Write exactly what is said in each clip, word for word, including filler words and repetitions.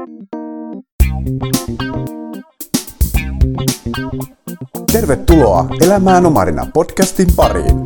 Tervetuloa Elämää nomadina podcastin pariin.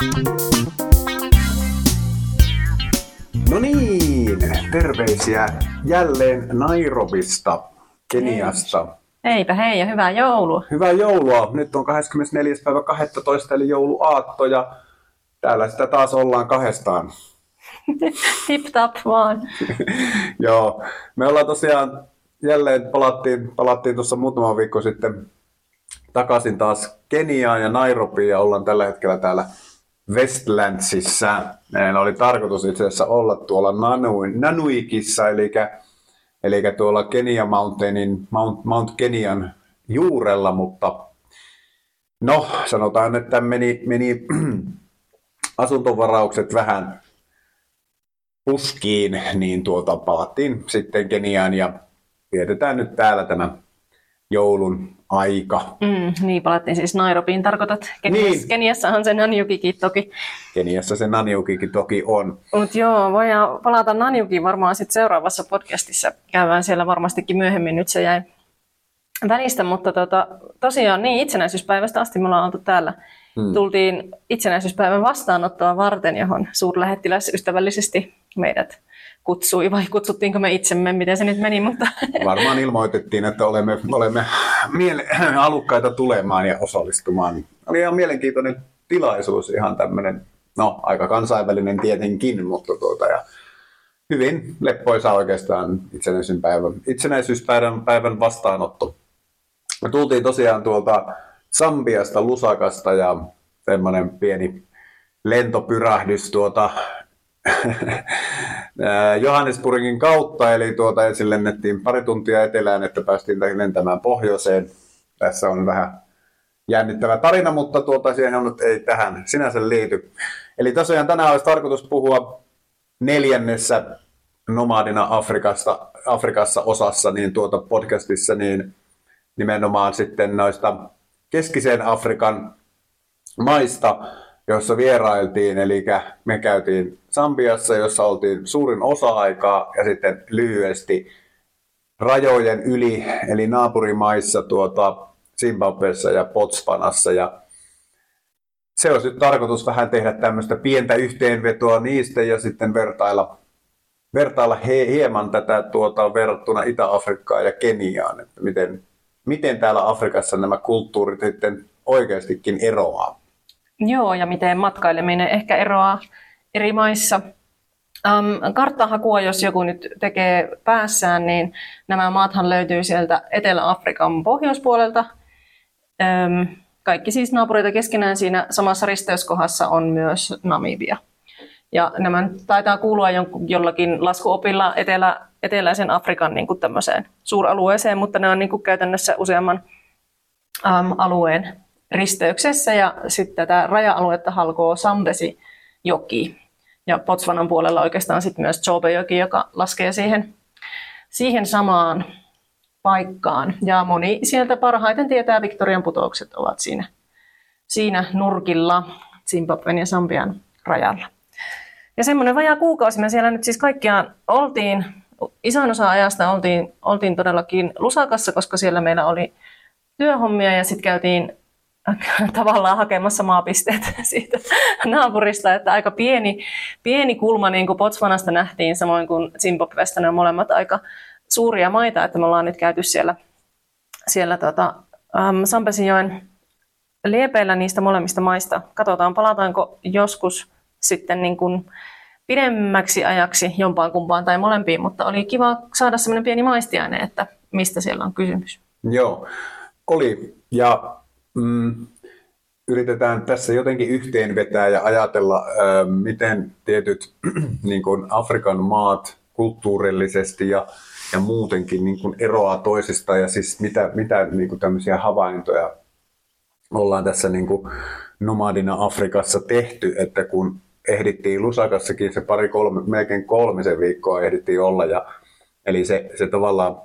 No niin, terveisiä jälleen Nairobista, Keniasta. Heipä hei ja hyvää joulua. Hyvää joulua. Nyt on kahdeskymmenesneljäs päivä kahdestoista eli jouluaatto ja täällä sitä taas ollaan kahdestaan. Tip tap vaan. Joo, me ollaan tosiaan jälleen palattiin, palattiin tuossa muutama viikko sitten takaisin taas Keniaan ja Nairobiin ja ollaan tällä hetkellä täällä Westlandsissa. Meillä oli tarkoitus itse asiassa olla tuolla Nanuikissa, eli, eli tuolla Kenya Mountainin, Mount, Mount Kenian juurella, mutta no sanotaan, että meni, meni asuntovaraukset vähän puskiin, niin tuota palattiin sitten Keniaan ja vietetään nyt täällä tämä joulun aika. Mm, niin, palattiin siis Nairobiin, tarkoitat. Keniassa, niin. Keniassahan se Nanyukikin toki. Keniassa se Nanyukikin toki on. Mut joo, voidaan palata Nanyukiin varmaan sitten seuraavassa podcastissa. Käydään siellä varmastikin myöhemmin, nyt se jäi välistä, mutta tota, tosiaan niin itsenäisyyspäivästä asti me ollaan oltu täällä. Hmm. Tultiin itsenäisyyspäivän vastaanottoa varten, johon suurlähettiläs ystävällisesti meidät kutsui, vai kutsuttiinko me itsemme, miten se nyt meni, mutta varmaan ilmoitettiin, että olemme, olemme miele- halukkaita tulemaan ja osallistumaan. Oli ihan mielenkiintoinen tilaisuus, ihan tämmöinen, no aika kansainvälinen tietenkin, mutta tuota, ja hyvin leppoisa oikeastaan itsenäisyyspäivän, itsenäisyyspäivän päivän vastaanotto. Me tultiin tosiaan tuolta Sambiasta, Lusakasta ja semmoinen pieni lentopyrähdys tuota Johannesburgin kautta, eli tuota ensin lennettiin pari tuntia etelään, että päästiin lentämään pohjoiseen. Tässä on vähän jännittävä tarina, mutta tuota siihen on, ei tähän sinänsä liity. Eli tosiaan tänään olisi tarkoitus puhua neljännessä nomadina Afrikasta, Afrikassa osassa niin tuota podcastissa niin nimenomaan sitten noista keskisen Afrikan maista, jossa vierailtiin, eli me käytiin Sambiassa, jossa oltiin suurin osa-aikaa ja sitten lyhyesti rajojen yli, eli naapurimaissa tuota Zimbabwessa ja Botswanassa. Ja se olisi nyt tarkoitus vähän tehdä tämmöistä pientä yhteenvetoa niistä ja sitten vertailla, vertailla he, hieman tätä tuota, verrattuna Itä-Afrikkaan ja Keniaan, että miten, miten täällä Afrikassa nämä kulttuurit sitten oikeastikin eroaa. Joo, ja miten matkaileminen ehkä eroaa eri maissa. Um, karttahakua, jos joku nyt tekee päässään, niin nämä maathan löytyy sieltä Etelä-Afrikan pohjoispuolelta. Um, kaikki siis naapureita keskenään, siinä samassa risteyskohdassa on myös Namibia. Ja nämä taitaa kuulua jollakin laskuopilla etelä, eteläisen Afrikan niin kuin tämmöiseen suuralueeseen, mutta ne on niin kuin käytännössä useamman um, alueen risteyksessä, ja sitten tätä raja-aluetta halkoo Zambezi-joki. Ja Botswanan puolella oikeastaan sitten myös Chobe-joki, joka laskee siihen, siihen samaan paikkaan. Ja moni sieltä parhaiten tietää, Victorian putoukset ovat siinä, siinä nurkilla Zimbabwen ja Sambian rajalla. Ja semmoinen vajaa kuukausi me siellä nyt siis kaikkiaan oltiin. Isoin osa ajasta oltiin, oltiin todellakin Lusakassa, koska siellä meillä oli työhommia ja sitten käytiin tavallaan hakemassa maapisteet siitä naapurista, että aika pieni, pieni kulma niin kuin Botswanasta nähtiin, samoin kuin Zimbabwesta, ne on molemmat aika suuria maita, että me ollaan nyt käyty siellä, siellä tota, um, Zambezijoen liepeillä niistä molemmista maista. Katsotaan, palataanko joskus sitten niin kuin pidemmäksi ajaksi jompaan kumpaan tai molempiin, mutta oli kiva saada semmoinen pieni maistiaine, että mistä siellä on kysymys. Joo, oli ja Mm, yritetään tässä jotenkin yhteenvetää ja ajatella, äh, miten tietyt niin kuin Afrikan maat kulttuurillisesti ja, ja muutenkin niin kuin eroaa toisistaan ja siis mitä, mitä niin kuin tämmöisiä havaintoja ollaan tässä niin kuin nomadina Afrikassa tehty, että kun ehdittiin Lusakassakin se pari kolme, melkein kolmisen viikkoa ehdittiin olla ja eli se, se tavallaan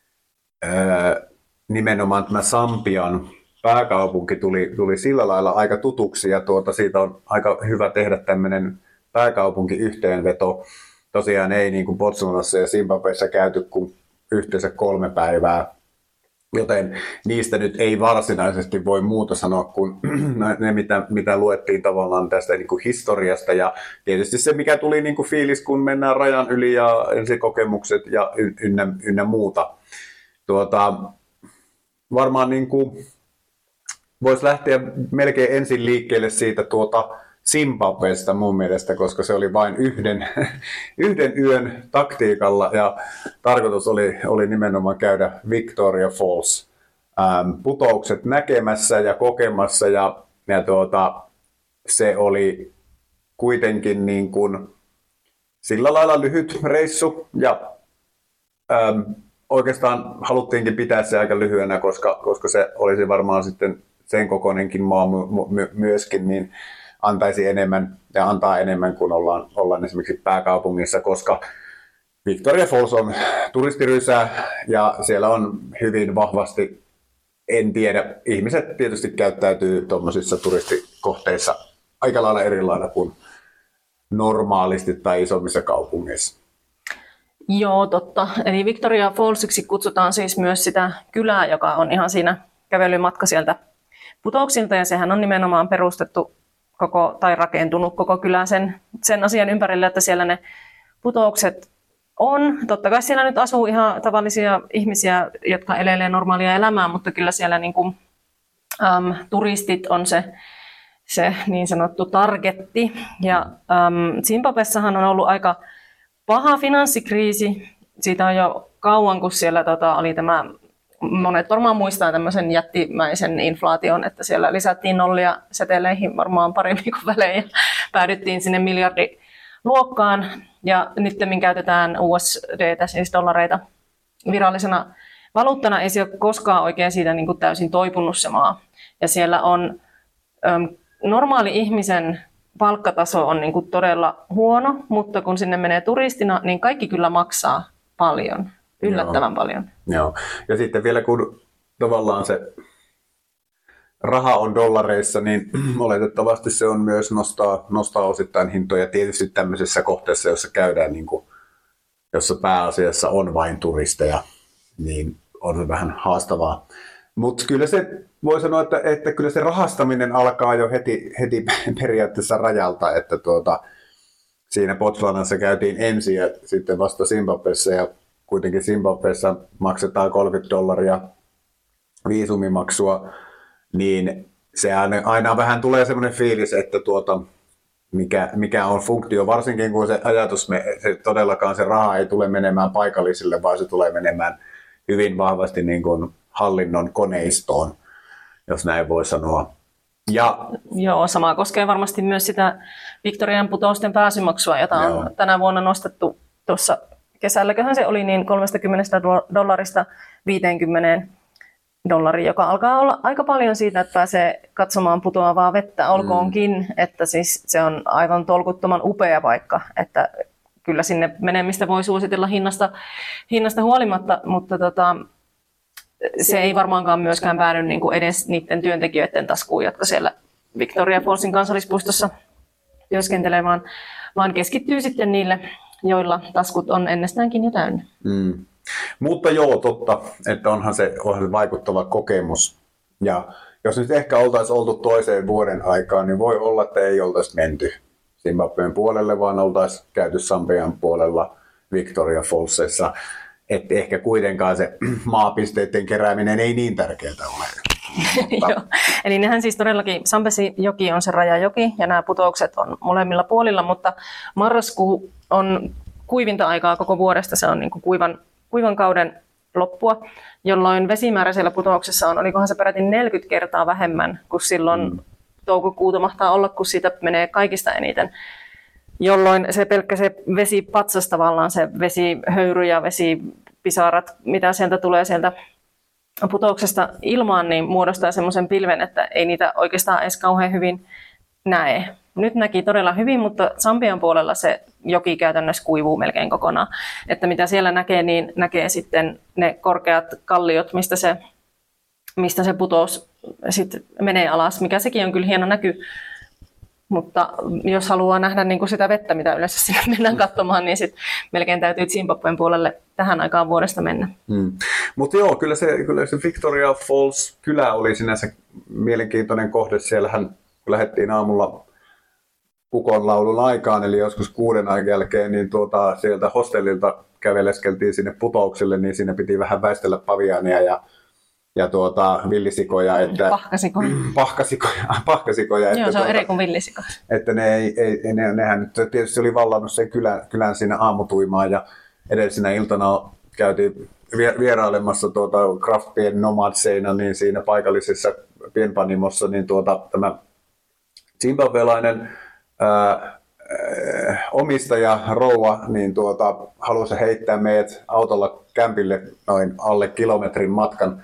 äh, nimenomaan tämä Sambian pääkaupunki tuli, tuli sillä lailla aika tutuksi ja tuota, siitä on aika hyvä tehdä tämmöinen pääkaupunki-yhteenveto. Tosiaan ei niin kuin Botswanassa ja Zimbabwessa käyty kuin yhteensä kolme päivää. Joten niistä nyt ei varsinaisesti voi muuta sanoa kuin ne, mitä, mitä luettiin tavallaan tästä niin kuin historiasta. Ja tietysti se, mikä tuli niin kuin fiilis, kun mennään rajan yli ja ensikokemukset ja ynnä, ynnä muuta. Tuota, varmaan niin kuin voisi lähteä melkein ensin liikkeelle siitä tuota Zimbabwesta mun mielestä, koska se oli vain yhden, yhden yön taktiikalla ja tarkoitus oli, oli nimenomaan käydä Victoria Falls ähm, putoukset näkemässä ja kokemassa ja, ja tuota, se oli kuitenkin niin kuin sillä lailla lyhyt reissu ja ähm, oikeastaan haluttiinkin pitää se aika lyhyenä, koska, koska se olisi varmaan sitten sen kokoinenkin maa my, my, myöskin, niin antaisi enemmän ja antaa enemmän kuin ollaan, ollaan esimerkiksi pääkaupungissa, koska Victoria Falls on turistirysä ja siellä on hyvin vahvasti, en tiedä, ihmiset tietysti käyttäytyy tuommoisissa turistikohteissa aika lailla eri lailla kuin normaalisti tai isommissa kaupungeissa. Joo, totta. Eli Victoria Fallsiksi kutsutaan siis myös sitä kylää, joka on ihan siinä kävelymatka sieltä putouksilta ja sehän on nimenomaan perustettu koko, tai rakentunut koko kylä sen, sen asian ympärille, että siellä ne putoukset on. Totta kai siellä nyt asuu ihan tavallisia ihmisiä, jotka elelee normaalia elämää, mutta kyllä siellä niin kuin, äm, turistit on se, se niin sanottu targetti. Ja äm, Zimbabwessahan on ollut aika paha finanssikriisi. Siitä on jo kauan, kun siellä tota, oli tämä, monet varmaan muistaa tämmöisen jättimäisen inflaation, että siellä lisättiin nollia seteleihin varmaan parin viikon välein ja päädyttiin sinne miljardiluokkaan. Ja nyt min käytetään U S D:tä, siis dollareita virallisena valuuttana. Ei se ole koskaan oikein siitä niin kuin täysin toipunut se maa. Ja siellä on äm, normaali ihmisen palkkataso on niin kuin todella huono, mutta kun sinne menee turistina, niin kaikki kyllä maksaa paljon, yllättävän Joo. paljon. Joo. Ja sitten vielä kun tavallaan se raha on dollareissa, niin oletettavasti se on myös nostaa, nostaa osittain hintoja tietysti tämmöisessä kohteessa, jossa käydään, niin kuin, jossa pääasiassa on vain turisteja, niin on se vähän haastavaa. Mutta kyllä se voi sanoa, että, että kyllä se rahastaminen alkaa jo heti, heti periaatteessa rajalta, että tuota, siinä Botswanassa käytiin ensin ja sitten vasta Zimbabwessa ja kuitenkin Zimbabwessa maksetaan kolmekymmentä dollaria viisumimaksua, niin se aina vähän tulee semmoinen fiilis, että tuota, mikä, mikä on funktio, varsinkin kun se ajatus, se todellakaan se raha ei tule menemään paikallisille, vaan se tulee menemään hyvin vahvasti niin kuin hallinnon koneistoon, jos näin voi sanoa. Ja, Joo, sama koskee varmasti myös sitä Victorian putousten pääsymaksua, jota on joo. tänä vuonna nostettu tuossa kesälläköhän se oli niin kolmekymmentä dollarista viisikymmentä dollaria, joka alkaa olla aika paljon siitä, että pääsee katsomaan putoavaa vettä, olkoonkin, mm. että siis se on aivan tolkuttoman upea paikka, että kyllä sinne menemistä voi suositella hinnasta, hinnasta huolimatta, mutta tota, se ei varmaankaan myöskään päädy niin kuin edes niiden työntekijöiden taskuun, jotka siellä Victoria Fallsin kansallispuistossa työskentelee, vaan, vaan keskittyy sitten niille, joilla taskut on ennestäänkin jo täynnä. Mm. Mutta joo, totta, että onhan se, onhan se vaikuttava kokemus. Ja jos nyt ehkä oltaisiin oltu toiseen vuoden aikaan, niin voi olla, että ei oltaisi menty Zimbabwen puolelle, vaan oltaisiin käyty Sambian puolella Victoria Fallsissa. Että ehkä kuitenkaan se maapisteiden kerääminen ei niin tärkeää ole. Joo. Eli nehän siis todellakin, Zambezi-joki on se rajajoki ja nämä putoukset on molemmilla puolilla, mutta marraskuu on kuivinta aikaa koko vuodesta, se on niin kuin kuivan, kuivan kauden loppua, jolloin vesimäärä siellä putouksessa on, olikohan se peräti neljäkymmentä kertaa vähemmän kuin silloin mm. toukokuuta mahtaa olla, kun siitä menee kaikista eniten. Jolloin se pelkkä se vesipatsas tavallaan, se vesihöyry ja vesipisarat, mitä sieltä tulee sieltä putouksesta ilmaan, niin muodostaa semmoisen pilven, että ei niitä oikeastaan edes kauhean hyvin näe. Nyt näki todella hyvin, mutta Sambian puolella se joki käytännössä kuivuu melkein kokonaan. Että mitä siellä näkee, niin näkee sitten ne korkeat kalliot, mistä se, mistä se putous sitten menee alas, mikä sekin on kyllä hieno näky. Mutta jos haluaa nähdä niin kuin sitä vettä, mitä yleensä sinne mennään katsomaan, niin sit melkein täytyy Zimbabwen puolelle tähän aikaan vuodesta mennä. Hmm. Mutta joo, kyllä se, kyllä se Victoria Falls kylä oli sinänsä mielenkiintoinen kohde. Siellähän kun lähdettiin aamulla kukonlaulun aikaan, eli joskus kuuden aikaan jälkeen, niin tuota, sieltä hostellilta käveleskeltiin sinne putoukselle, niin siinä piti vähän väistellä paviaania ja ja tuota, villisikoja, että pahkasikoja. Pahkasikoja, pahkasikoja Joo, että, se on tuota, eri kuin villisiko. Että ne ei, ei ne, nehän nyt tietysti oli vallannut sen kylän, kylän siinä aamutuimaan ja edellisenä iltana käytiin vierailemassa tuota Craft Beer Nomadseina niin siinä paikallisessa pienpanimossa, niin tuota, tämä zimbabwelainen ää, omistaja rouva niin tuota, halusi heittää meidät autolla kämpille noin alle kilometrin matkan,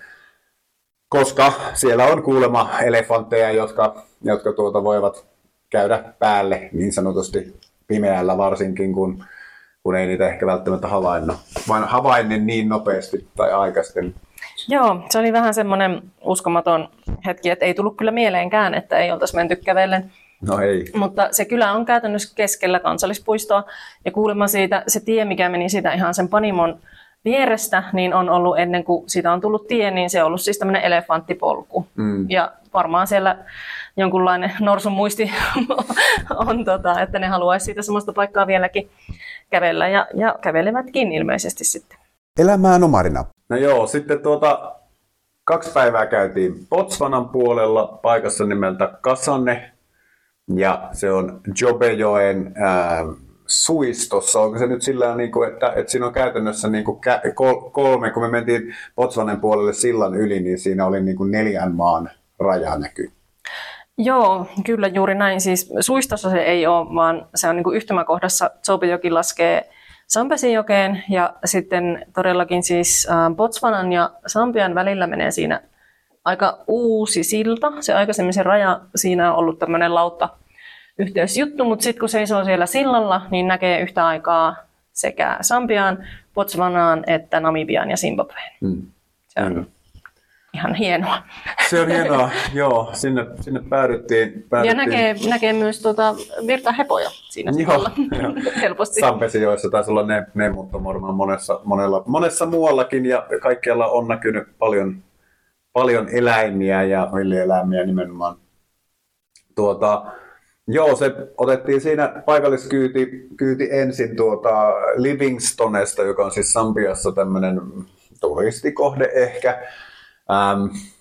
koska siellä on kuulemma elefantteja, jotka, jotka tuota voivat käydä päälle niin sanotusti pimeällä varsinkin, kun, kun ei niitä ehkä välttämättä havainno, vaan havainnin niin nopeasti tai aikaisesti. Joo, se oli vähän semmoinen uskomaton hetki, että ei tullut kyllä mieleenkään, että ei oltaisi menty kävellen. No ei. Mutta se kylä on käytännössä keskellä kansallispuistoa ja kuulemma siitä, se tie, mikä meni siitä ihan sen panimon vierestä, niin on ollut ennen kuin siitä on tullut tie, niin se on ollut siis tämmöinen elefanttipolku. Mm. Ja varmaan siellä jonkunlainen norsun muisti on, tota, että ne haluaisi siitä semmoista paikkaa vieläkin kävellä ja, ja kävelevätkin ilmeisesti sitten. Elämää nomadina. No joo, sitten tuota, kaksi päivää käytiin Botswanan puolella paikassa nimeltä Kasane. Ja se on Jobejoen ää, suistossa. Onko se nyt sillä niin kuin, että, että siinä on käytännössä niin kuin kolme, kun me mentiin Botswanan puolelle sillan yli, niin siinä oli niin kuin neljän maan raja näkyy. Joo, kyllä juuri näin. Siis suistossa se ei ole, vaan se on niin kuin yhtymäkohdassa. Jobejoki laskee Zambezijokeen ja sitten todellakin siis Botswanan ja Sambian välillä menee siinä aika uusi silta. Se aikaisemmin se raja, siinä on ollut tämmöinen lautta-yhteysjuttu, mutta sitten kun seisoo siellä sillalla, niin näkee yhtä aikaa sekä Sambiaan, Botswanaan että Namibiaan ja Zimbabween. Mm. Se on mm. ihan hienoa. Se on hienoa, joo. Sinne, sinne päädyttiin, päädyttiin. Ja näkee, näkee myös tuota virtahepoja siinä sillalla helposti. Sampezijoissa taisi olla ne, ne mutta varmaan monessa, monella, monessa muuallakin ja kaikkialla on näkynyt paljon Paljon eläimiä ja villieläimiä nimenomaan. Tuota, joo, se otettiin siinä paikalliskyyti kyyti ensin tuota Livingstonesta, joka on siis Sambiassa tämmöinen turistikohde ehkä. Ähm,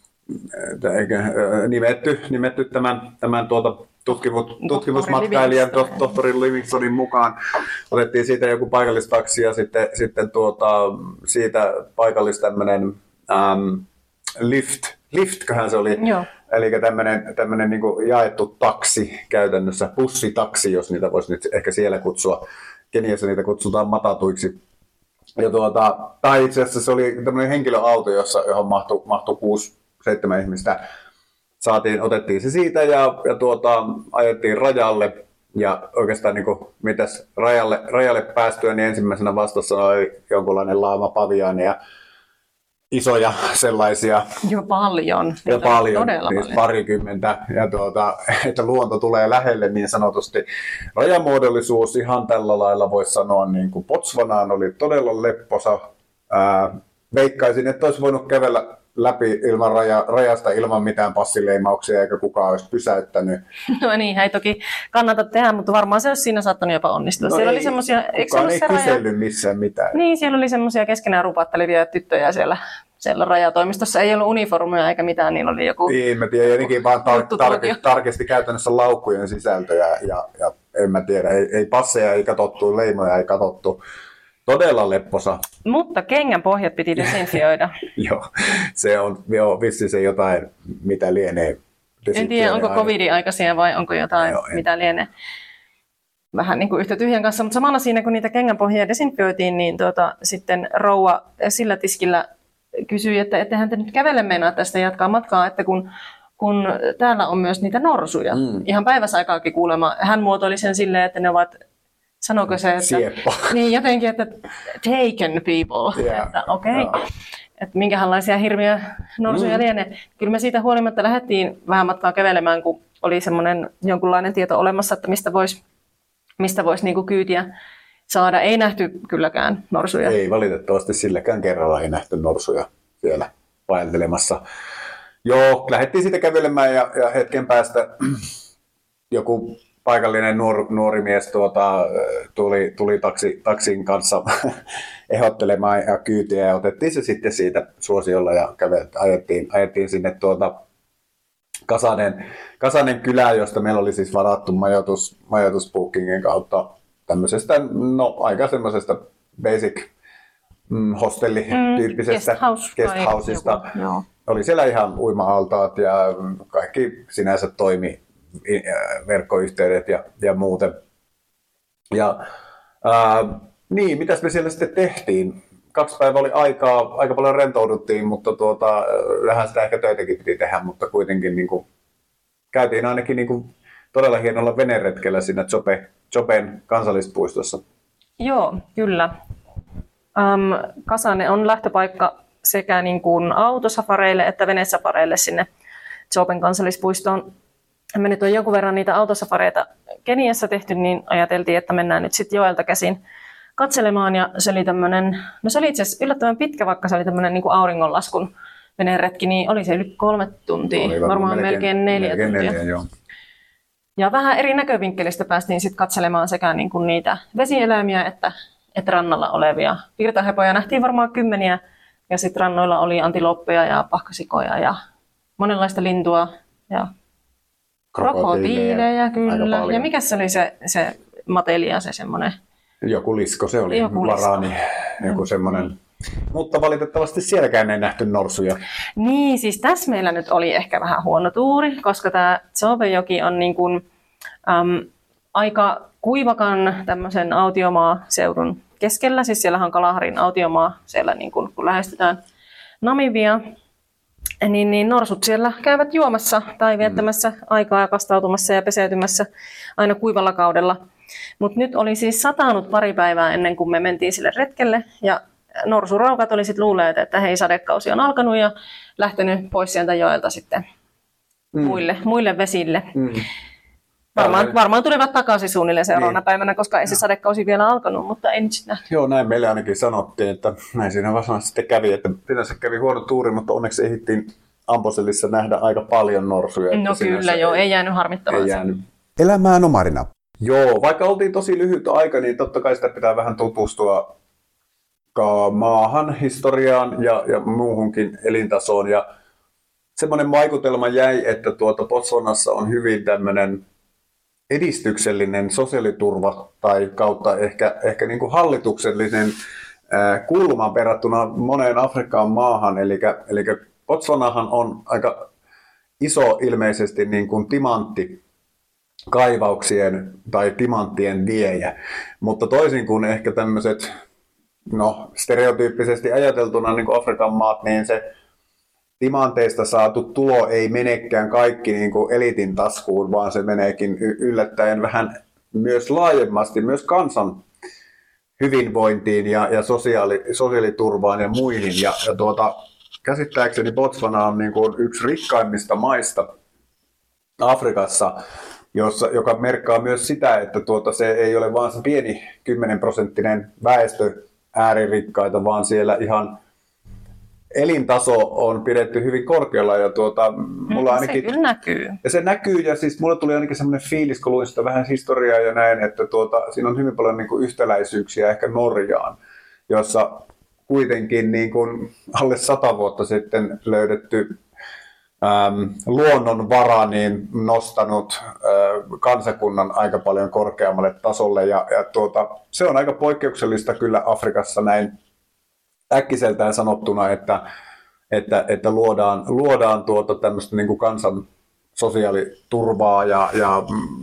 nimetty, nimetty tämän, tämän tuota tutkimus, tutkimusmatkailijan Livingston. tohtori Livingstonin mukaan. Otettiin siitä joku paikallistaksi ja sitten, sitten tuota, siitä paikallis tämmöinen ähm, Lift, liftköhän se oli, Joo. eli tämmöinen, tämmöinen niin kuin jaettu taksi käytännössä, bussitaksi, jos niitä voisi nyt ehkä siellä kutsua. Keniassa niitä kutsutaan matatuiksi. Ja tuota, tai itse asiassa se oli tämmöinen henkilöauto, jossa, johon mahtui, mahtui kuusi, seitsemän ihmistä. Saatiin, otettiin se siitä ja, ja tuota, ajettiin rajalle. Ja oikeastaan niin kuin, mitäs rajalle, rajalle päästyä, niin ensimmäisenä vastassa oli jonkunlainen laama paviaani ja isoja sellaisia. Jo paljon. Jo paljon, todella siis paljon. Parikymmentä. Ja tuota, että luonto tulee lähelle niin sanotusti. Rajamuodollisuus ihan tällä lailla voisi sanoa, niin kuin Botswanaan oli todella lepposa. Ää, veikkaisin, että olisi voinut kävellä läpi ilman raja, rajasta ilman mitään passileimauksia eikä kukaan olisi pysäyttänyt. No niin, ei toki kannata tehdä, mutta varmaan se olisi siinä saattanut jopa onnistua. No siellä ei, oli semmosia, kukaan ei kysellyt raja... missään mitään. Niin, siellä oli semmoisia keskenään rupattelevia tyttöjä siellä, siellä rajatoimistossa. Ei ollut uniformia eikä mitään, niin oli joku... Niin, mä tiedän, jotenkin vaan tar- tarkisti, tarkisti käytännössä laukkujen sisältöjä ja, ja en mä tiedä, ei, ei passeja ei katsottu, leimoja ei katsottu. Todella lepposa. Mutta kengän pohjat piti desinfioida. Joo, se on joo, vissi se jotain, mitä lienee. En tiedä, onko covidin aikaisia vai onko jotain, joo, mitä lienee. Vähän niin kuin yhtä tyhjän kanssa, mutta samalla siinä, kun niitä kengänpohjia desinfioitiin, niin tuota, sitten rouva sillä tiskillä kysyi, että ettehän te nyt kävele meinaa tästä jatkaa matkaa, että kun, kun täällä on myös niitä norsuja. Mm. Ihan päiväsaikaakin kuulemma. Hän muotoili sen silleen, että ne ovat... Sanoiko se, että... Sieppa. Niin, jotenkin, että taken people. Yeah. Että okei, okay. yeah. Että minkälaisia hirviä norsuja mm. lienee. Kyllä me siitä huolimatta lähdettiin vähän matkaa kävelemään, kun oli semmoinen jonkunlainen tieto olemassa, että mistä voisi mistä vois niinku kyytiä saada. Ei nähty kylläkään norsuja. Ei valitettavasti silläkään kerralla ei nähty norsuja siellä vaeltelemassa. Joo, lähdettiin siitä kävelemään ja, ja hetken päästä joku paikallinen nuor, nuori mies tuota, tuli, tuli taksi, taksin kanssa ehdottelemaan ja kyytiä ja otettiin se sitten siitä suosiolla ja kävel, ajettiin, ajettiin sinne tuota Kasanen, Kasanen kylään, josta meillä oli siis varattu majoitus, majoitusbookingin kautta tämmöisestä, no aika semmoisesta basic mm, hostelli-tyyppisestä mm, guest guesthouseista. Oli siellä ihan uima-altaat ja kaikki sinänsä toimi, verkkoyhteydet ja, ja muuten. Ja ää, niin, mitäs me siellä sitten tehtiin? Kaksi päivää oli aikaa, aika paljon rentouduttiin, mutta tuota, vähän sitä ehkä töitäkin piti tehdä, mutta kuitenkin niin kuin, käytiin ainakin niin kuin, todella hienolla veneretkellä siinä Chope, Chopen kansallispuistossa. Joo, kyllä. Um, Kasane on lähtöpaikka sekä niin kuin autosafareille että venesafareille sinne Chopen kansallispuistoon. Me nyt on jonkun verran niitä autosafareita Keniassa tehty, niin ajateltiin, että mennään nyt sitten joelta käsin katselemaan. Ja se oli tämmöinen, no se oli itse asiassa yllättävän pitkä, vaikka se oli tämmöinen niin kuin auringonlaskun veneretki, niin oli se yli kolme tuntia, oli varmaan melkein, melkein neljä melkein tuntia. Neljä, joo. Ja vähän eri näkövinkkelistä päästiin sitten katselemaan sekä niin kuin niitä vesieläimiä että, että rannalla olevia virtahepoja. Nähtiin varmaan kymmeniä ja sitten rannoilla oli antiloppeja ja pahkasikoja ja monenlaista lintua ja krokotiileja, kyllä. Ja mikä se oli se, se matelia, se semmoinen? Joku lisko, se oli joku varani, joku semmoinen. Mutta valitettavasti sielläkään ei nähty norsuja. Niin, siis tässä meillä nyt oli ehkä vähän huono tuuri, koska tämä Chopejoki on niin kuin, äm, aika kuivakan tämmöisen autiomaaseudun keskellä. Siis siellähän on Kalaharin autiomaa, siellä niin kuin, kun lähestytään Namibia. Niin, niin norsut siellä käyvät juomassa tai viettämässä mm. aikaa ja kastautumassa ja peseytymässä aina kuivalla kaudella. Mutta nyt oli siis satanut pari päivää ennen kuin me mentiin sille retkelle ja norsuraukat oli sitten luulleet, että hei, sadekausi on alkanut ja lähtenyt pois sieltä joelta sitten mm. muille, muille vesille. Mm. Varmaan, varmaan tulivat takaisin suunnilleen seuraavana niin. päivänä, koska ei se sadekausi vielä alkanut, mutta ei nyt sitten nähty. Joo, näin meille ainakin sanottiin, että näin siinä vastaan sitten kävi, että sinänsä kävi huono tuuri, mutta onneksi ehdittiin Amposelissa nähdä aika paljon norsuja. No kyllä joo, ei, ei jäänyt harmittamaan. Ei jäänyt. Elämään omarina. Joo, vaikka oltiin tosi lyhyt aika, niin totta kai sitä pitää vähän tutustua maahan, historiaan ja, ja muuhunkin elintasoon. Ja semmoinen vaikutelma jäi, että tuota Botswanassa on hyvin tämmöinen edistyksellinen sosiaaliturva tai kautta ehkä, ehkä niin kuin hallituksellinen äh, kulma verrattuna moneen Afrikan maahan. Eli, eli Botswanahan on aika iso ilmeisesti niin kuin timantti kaivauksien tai timanttien viejä, mutta toisin kuin ehkä tämmöiset no, stereotyyppisesti ajateltuna niin kuin Afrikan maat, niin se timanteista saatu tulo ei menekään kaikki niin kuin elitin taskuun, vaan se meneekin yllättäen vähän myös laajemmasti myös kansan hyvinvointiin ja, ja sosiaali, sosiaaliturvaan ja muihin. Ja, ja tuota, käsittääkseni Botswana on niin kuin yksi rikkaimmista maista Afrikassa, jossa, joka merkkaa myös sitä, että tuota, se ei ole vain se pieni kymmenen prosenttinen väestö ääririkkaita, vaan siellä ihan elintaso on pidetty hyvin korkealla. Ja tuota, mulla ainakin, se kyllä näkyy. Ja se näkyy, ja siis mulla tuli ainakin semmoinen fiilis, kun luin sitä vähän historiaa ja näin, että tuota, siinä on hyvin paljon niin kuin yhtäläisyyksiä ehkä Norjaan, jossa kuitenkin niin kuin alle sata vuotta sitten löydetty Ähm, luonnonvara niin nostanut äh, kansakunnan aika paljon korkeammalle tasolle ja, ja tuota, se on aika poikkeuksellista kyllä Afrikassa näin äkkiseltään sanottuna, että, että, että luodaan, luodaan tuota tämmöistä niin kuin kansan sosiaaliturvaa ja, ja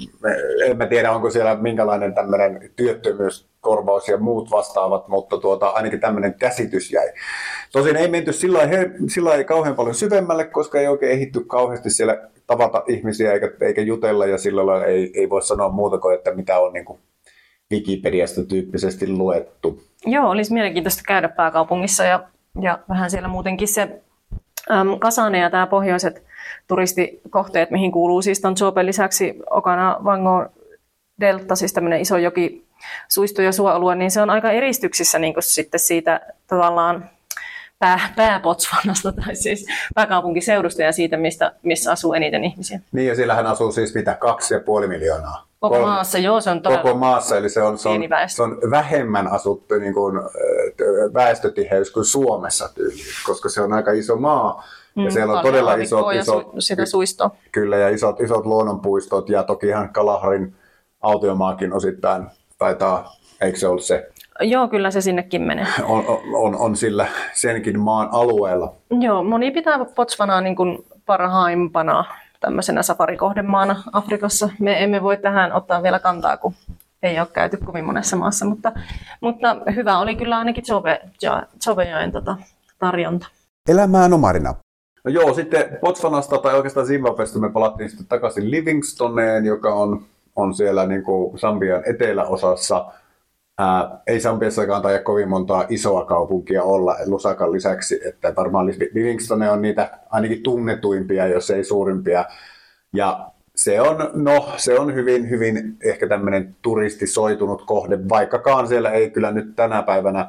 en mä tiedä onko siellä minkälainen tämmöinen työttömyyskorvaus ja muut vastaavat, mutta tuota, ainakin tämmöinen käsitys jäi. Tosin ei menty sillä lailla kauhean paljon syvemmälle, koska ei oikein ehditty kauheasti siellä tavata ihmisiä eikä, eikä jutella ja sillä lailla ei, ei voi sanoa muuta kuin, että mitä on niin kuin Wikipediasta tyyppisesti luettu. Joo, olisi mielenkiintoista käydä pääkaupungissa ja, ja vähän siellä muutenkin se äm, Kasane ja tämä pohjoiset turistikohteet, mihin kuuluu siis ton Choben lisäksi Okanawango delta, siis tämmöinen iso joki, suisto- ja suoalue, niin se on aika eristyksissä niin kuin sitten siitä tavallaan pää, pää-Botswanasta tai siis pääkaupunkiseudusta ja siitä, mistä, missä asuu eniten ihmisiä. Niin ja siellähän asuu siis mitä, kaksi ja puoli miljoonaa. Koko Kolme. maassa, joo, se on todella Koko maassa, eli se on, se on, se on vähemmän asuttu niin kuin, väestötiheys kuin Suomessa tyyliin, koska se on aika iso maa. Ja mm, siellä on todella isot, isot, sitä suistoa. Kyllä, ja isot, isot luonnonpuistot, ja tokihan Kalaharin autiomaakin osittain taitaa, eikö se ollut se? Joo, kyllä se sinnekin menee. On, on, on sillä senkin maan alueella. Joo, moni pitää Botswanaa niin kuin parhaimpana tämmöisenä safarikohdemaana Afrikassa. Me emme voi tähän ottaa vielä kantaa, kun ei ole käyty kovin monessa maassa, mutta, mutta hyvä oli kyllä ainakin Chobejoen tota, tarjonta. Elämää nomarina. No joo, sitten Botswanasta tai oikeastaan Zimbabwesta me palattiin sitten takaisin Livingstoneen, joka on, on siellä niin kuin Sambian eteläosassa. Ää, ei Sambiassakaan taida kovin montaa isoa kaupunkia olla Lusakan lisäksi, että varmaan Livingstone on niitä ainakin tunnetuimpia, jos ei suurimpia. Ja se on, no, se on hyvin, hyvin ehkä tämmöinen turistisoitunut kohde, vaikkakaan siellä ei kyllä nyt tänä päivänä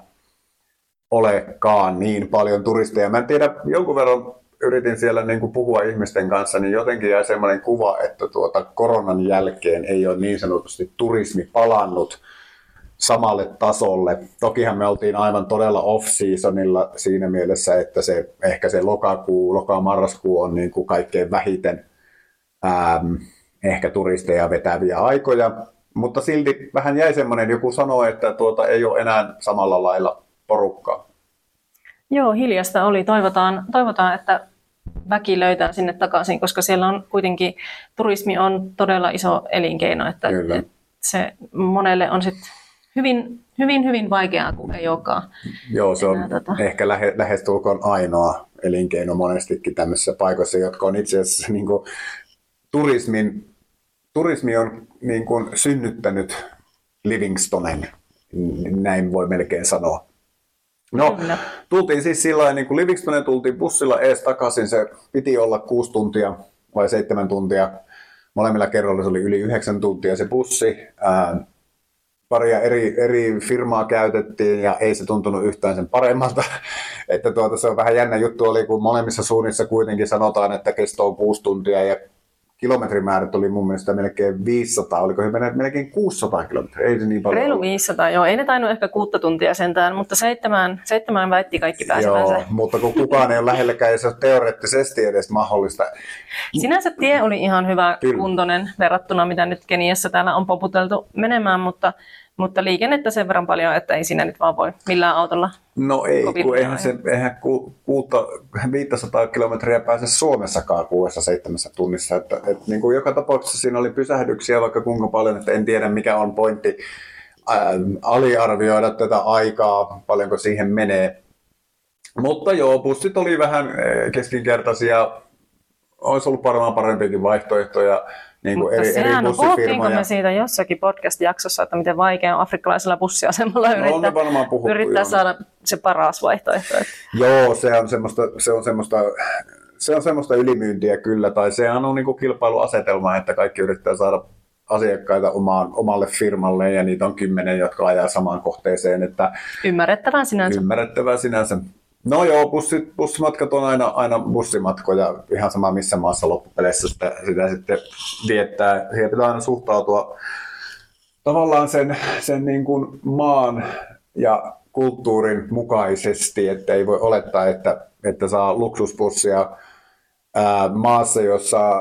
olekaan niin paljon turisteja. Mä en tiedä, jonkun verran yritin siellä niin kuin puhua ihmisten kanssa, niin jotenkin jäi semmoinen kuva, että tuota koronan jälkeen ei ole niin sanotusti turismi palannut samalle tasolle. Tokihan me oltiin aivan todella off-seasonilla siinä mielessä, että se, ehkä se lokakuu, loka-marraskuu on niin kuin kaikkein vähiten ähm, ehkä turisteja vetäviä aikoja. Mutta silti vähän jäi semmoinen, joku sanoi, että tuota ei ole enää samalla lailla porukkaa. Joo, hiljasta oli. Toivotaan, toivotaan, että väki löytää sinne takaisin, koska siellä on kuitenkin, turismi on todella iso elinkeino, että, että se monelle on sitten hyvin, hyvin, hyvin vaikeaa, kun ei olekaan. Joo, se on enää, tota... ehkä lähe, lähestulkoon ainoa elinkeino monestikin tämmöisissä paikoissa, jotka on itse asiassa niin kuin, turismin, turismi on niin kuin, synnyttänyt Livingstonen, näin voi melkein sanoa. No, Kyllä. tultiin siis sillä niin kuin Livingstoneen tultiin bussilla ees takaisin, se piti olla kuusi tuntia vai seitsemän tuntia. Molemmilla kerroilla se oli yli yhdeksän tuntia se bussi. Ää, paria eri, eri firmaa käytettiin ja ei se tuntunut yhtään sen paremmalta. Että tuota, se on vähän jännä juttu oli, kun molemmissa suunnissa kuitenkin sanotaan, että kesto on kuusi tuntia ja kilometrimäärät oli mun mielestä melkein viisisataa, oliko he menneet melkein kuusisataa kilometriä, ei se niin paljon Reilu ollut. viisisataa, joo, ei ne tainnut ehkä kuutta tuntia sentään, mutta seitsemään, seitsemään väitti kaikki pääsevänsä. Joo, mutta kun kukaan ei ole lähelläkään, ei se ole teoreettisesti edes mahdollista. Sinänsä tie oli ihan hyvä Kyllä. kuntoinen verrattuna, mitä nyt Keniassa täällä on poputeltu menemään, mutta Mutta liikennettä sen verran paljon, että ei siinä nyt vaan voi millään autolla. No ei, kun eihän, se, eihän ku, kuutta, viisisataa kilometriä pääse Suomessakaan kuudessa seitsemässä tunnissa. Että, et, niin kuin joka tapauksessa siinä oli pysähdyksiä vaikka kuinka paljon, että en tiedä mikä on pointti ää, aliarvioida tätä aikaa, paljonko siihen menee. Mutta joo, bussit oli vähän keskinkertaisia, olisi ollut varmaan parempiakin vaihtoehtoja. Niin kuin eri, eri bussifirmoja. Me siitä jossakin podcast-jaksossa, että miten vaikea on afrikkalaisella bussiasemalla yrittää, no, yrittää saada se paras vaihtoehto. Joo, se on semmoista, se on semmoista, se on semmoista ylimyyntiä kyllä, tai sehän on niin kuin kilpailuasetelma, että kaikki yrittää saada asiakkaita omaan, omalle firmalle, ja niitä on kymmenen, jotka ajaa samaan kohteeseen. Että ymmärrettävää sinänsä. Ymmärrettävää sinänsä. No joo, bussi, bussimatkat on aina, aina bussimatkoja, ihan sama missä maassa loppupeleissä sitä, sitä sitten viettää. Siihen pitää aina suhtautua tavallaan sen, sen niin kuin maan ja kulttuurin mukaisesti, että ei voi olettaa, että, että saa luksusbussia ää, maassa, jossa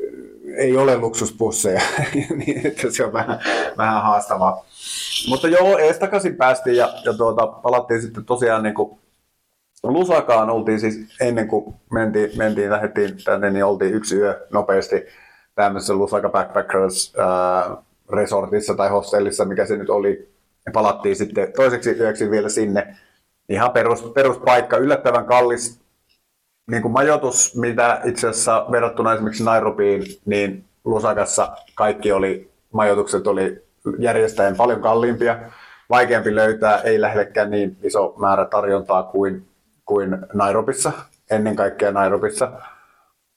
ei ole luksusbusseja, niin että se on vähän, vähän haastavaa. Mutta joo, ees takaisin päästiin ja, ja tuota, palattiin sitten tosiaan niin kuin Lusakaan oltiin siis ennen kuin mentiin, mentiin lähdettiin tänne, niin oltiin yksi yö nopeasti tämmöisessä Lusaka Backpackers äh, resortissa tai hostellissa, mikä se nyt oli. Ja palattiin sitten toiseksi yöksi vielä sinne. Ihan perus, peruspaikka, yllättävän kallis niin kuin majoitus, mitä itse asiassa verrattuna esimerkiksi Nairobiin, niin Lusakassa kaikki oli, majoitukset oli järjestäen paljon kalliimpia. Vaikeampi löytää, ei lähellekään niin iso määrä tarjontaa kuin kuin Nairobissa, ennen kaikkea Nairobissa.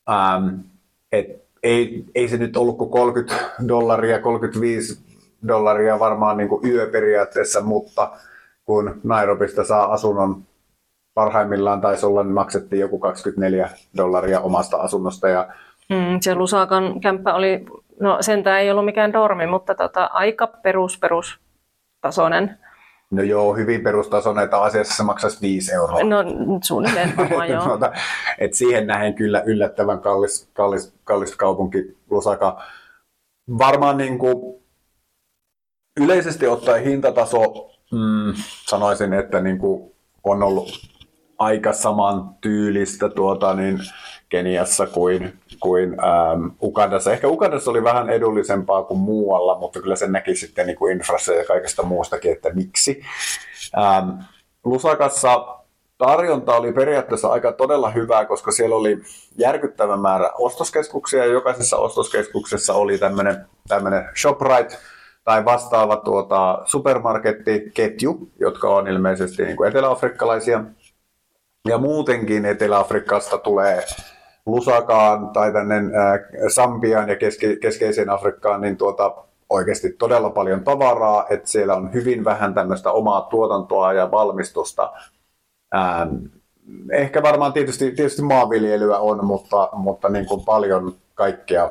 Ähm, et ei, ei se nyt ollut kuin kolmekymmentä dollaria, kolmekymmentäviisi dollaria varmaan niin kuin yö periaatteessa, mutta kun Nairobista saa asunnon, parhaimmillaan taisi olla, niin maksettiin joku kaksikymmentäneljä dollaria omasta asunnosta. Ja Mm, se Lusakan kämppä oli, no sentään ei ollut mikään dormi, mutta tota, aika perus, perustasoinen. no joo, hyvin perustasoinen, että asiassa se maksaisi viisi euroa. No suunnilleen varmaan joo. Tuota, et siihen nähen kyllä yllättävän kallis, kallis, kallis kaupunki Lusaka. Varmaan niin kuin yleisesti ottaen hintataso, mm, sanoisin, että niin kuin on ollut aika saman tyylistä tuota, niin Keniassa kuin, kuin ähm, Ugandassa. Ehkä Ugandassa oli vähän edullisempaa kuin muualla, mutta kyllä sen näki sitten niin kuin infrassa ja kaikesta muustakin, että miksi. Ähm, Lusakassa tarjonta oli periaatteessa aika todella hyvää, koska siellä oli järkyttävä määrä ostoskeskuksia ja jokaisessa ostoskeskuksessa oli tämmöinen, tämmöinen ShopRite tai vastaava tuota, supermarkettiketju, jotka on ilmeisesti niin kuin eteläafrikkalaisia. Ja muutenkin Etelä-Afrikasta tulee Lusakaan tai tänne Sambiaan ja keske, keskeiseen Afrikkaan niin tuota, oikeasti todella paljon tavaraa, että siellä on hyvin vähän tämmöistä omaa tuotantoa ja valmistusta. Ähm, ehkä varmaan tietysti, tietysti maanviljelyä on, mutta, mutta niin kuin paljon kaikkea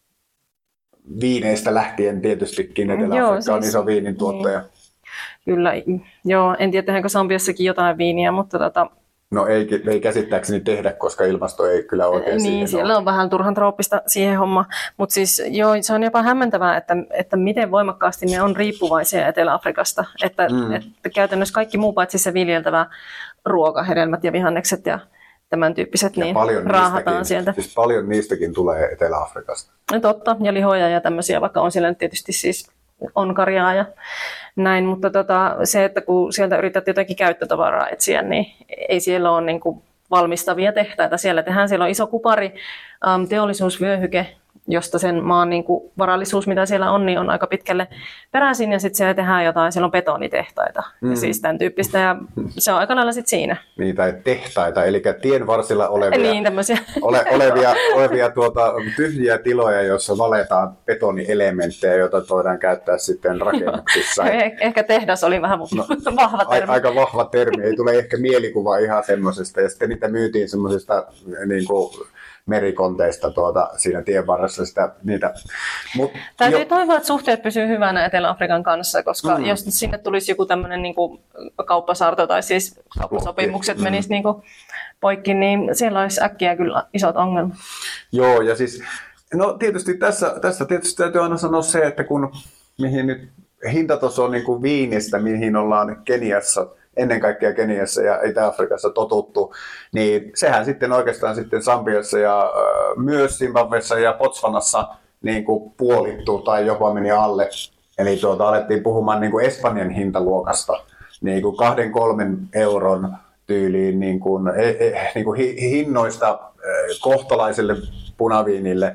viineistä lähtien tietystikin Etelä-Afrikka siis on iso viinin tuottaja. Niin. Kyllä, joo, en tiedä tehdäänkö Sambiassakin jotain viiniä, mutta tota, no ei, ei käsittääkseni tehdä, koska ilmasto ei kyllä oikein niin, siihen siellä ole. on vähän turhan trooppista siihen homma. Mutta siis joo, se on jopa hämmentävää, että, että miten voimakkaasti ne on riippuvaisia Etelä-Afrikasta. Että, mm. että käytännössä kaikki muu paitsi se viljeltävä ruoka, hedelmät ja vihannekset ja tämän tyyppiset, ja niin raahataan sieltä. Siis paljon niistäkin tulee Etelä-Afrikasta. No totta, ja lihoja ja tämmöisiä, vaikka on siellä nyt tietysti siis on karjaa ja näin, mutta tota, se, että kun sieltä yrität jotakin käyttötavaraa etsiä, niin ei siellä ole niin kuin valmistavia tehtaita. Siellä tehdään, siellä on iso kupari, ähm, teollisuusvyöhyke, josta sen maan niin kuin varallisuus, mitä siellä on, niin on aika pitkälle peräisin, ja sitten siellä tehdään jotain, siellä on betonitehtaita, mm. ja siis tämän tyyppistä, ja se on aika lailla sitten siinä. Niin, tai tehtaita, eli tien varsilla olevia, niin, ole, olevia, olevia tuota, tyhjiä tiloja, joissa valetaan betonielementtejä, joita voidaan käyttää sitten rakennuksissa. Eh- ehkä tehdas oli vähän no, vahva termi. Aika vahva termi, ei tule ehkä mielikuva ihan semmoisesta, ja sitten niitä myytiin semmoisista niin kuin merikonteista tuota, siinä tien varressa sitä, niitä. Mut, Täytyy jo... toivoa, että suhteet pysyy hyvänä Etelä-Afrikan kanssa, koska mm. jos sinne tulisi joku tämmöinen niin kuin kauppasaarto tai siis kauppasopimukset mm. menis niin kuin poikki, niin siellä olisi äkkiä kyllä isot ongelmat. Joo, ja siis, no tietysti tässä, tässä tietysti täytyy aina sanoa se, että kun mihin nyt hintataso on niin kuin viinistä, mihin ollaan Keniassa, ennen kaikkea Keniassa ja Itä-Afrikassa totuttu, niin sehän sitten oikeastaan sitten Sambiassa ja äh, myös Zimbabwessa ja Botswanassa niin kuin puolittuu tai jopa meni alle. Eli tuota, alettiin puhumaan niin kuin Espanjan hintaluokasta, niin kuin kahden kolmen euron tyyliin niin kuin, e, e, niin kuin hinnoista äh, kohtalaiselle punaviinille.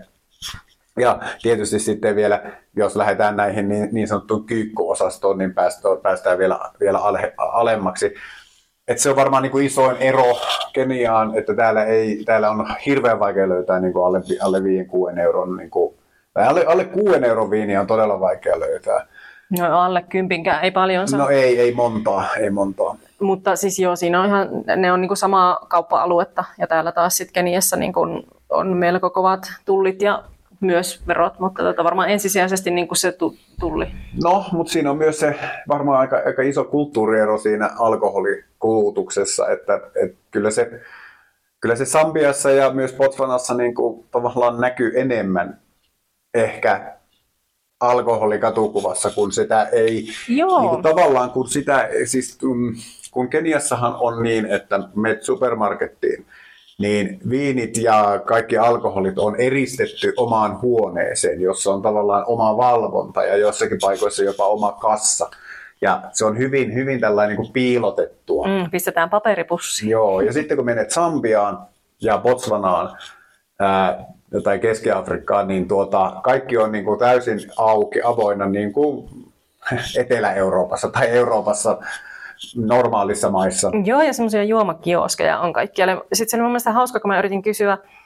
Ja tietysti sitten vielä, jos lähdetään näihin niin, niin sanottuun kyykkyosastoon, niin päästään, päästään vielä, vielä ale, alemmaksi. Et se on varmaan niin kuin isoin ero Keniaan, että täällä, ei, täällä on hirveän vaikea löytää niin kuin alle, alle viiden kuuden euron, niin kuin, tai alle, alle kuuden euron viiniä on todella vaikea löytää. No alle kympinkään, ei paljon saa. No ei, ei montaa, ei montaa. Mutta siis joo, siinä on ihan, ne on niin kuin samaa kauppa-aluetta, ja täällä taas sitten Keniassa niin kuin on melko kovat tullit ja myös verot, mutta tota varmaan ensisijaisesti niin kuin se tulli. No, mutta siinä on myös se varmaan aika, aika iso kulttuuriero siinä alkoholikulutuksessa, että, että kyllä, se, kyllä se Sambiassa ja myös Botswanassa niin kuin tavallaan näkyy enemmän ehkä alkoholikatukuvassa, kun sitä ei, niin kuin tavallaan kun sitä, siis kun Keniassahan on niin, että menet supermarkettiin, niin viinit ja kaikki alkoholit on eristetty omaan huoneeseen, jossa on tavallaan oma valvonta ja jossakin paikoissa jopa oma kassa. Ja se on hyvin, hyvin tällainen niin kuin piilotettua. Mm, pistetään paperipussiin. Joo, ja sitten kun menet Sambiaan ja Botswanaan ää, tai Keski-Afrikkaan, niin tuota, kaikki on niin kuin täysin auki, avoinna niin kuin Etelä-Euroopassa tai Euroopassa normaalissa maissa. Joo, ja semmoisia juomakioskeja on kaikkialle. Sitten se oli mun mielestä hauska, kun mä yritin kysyä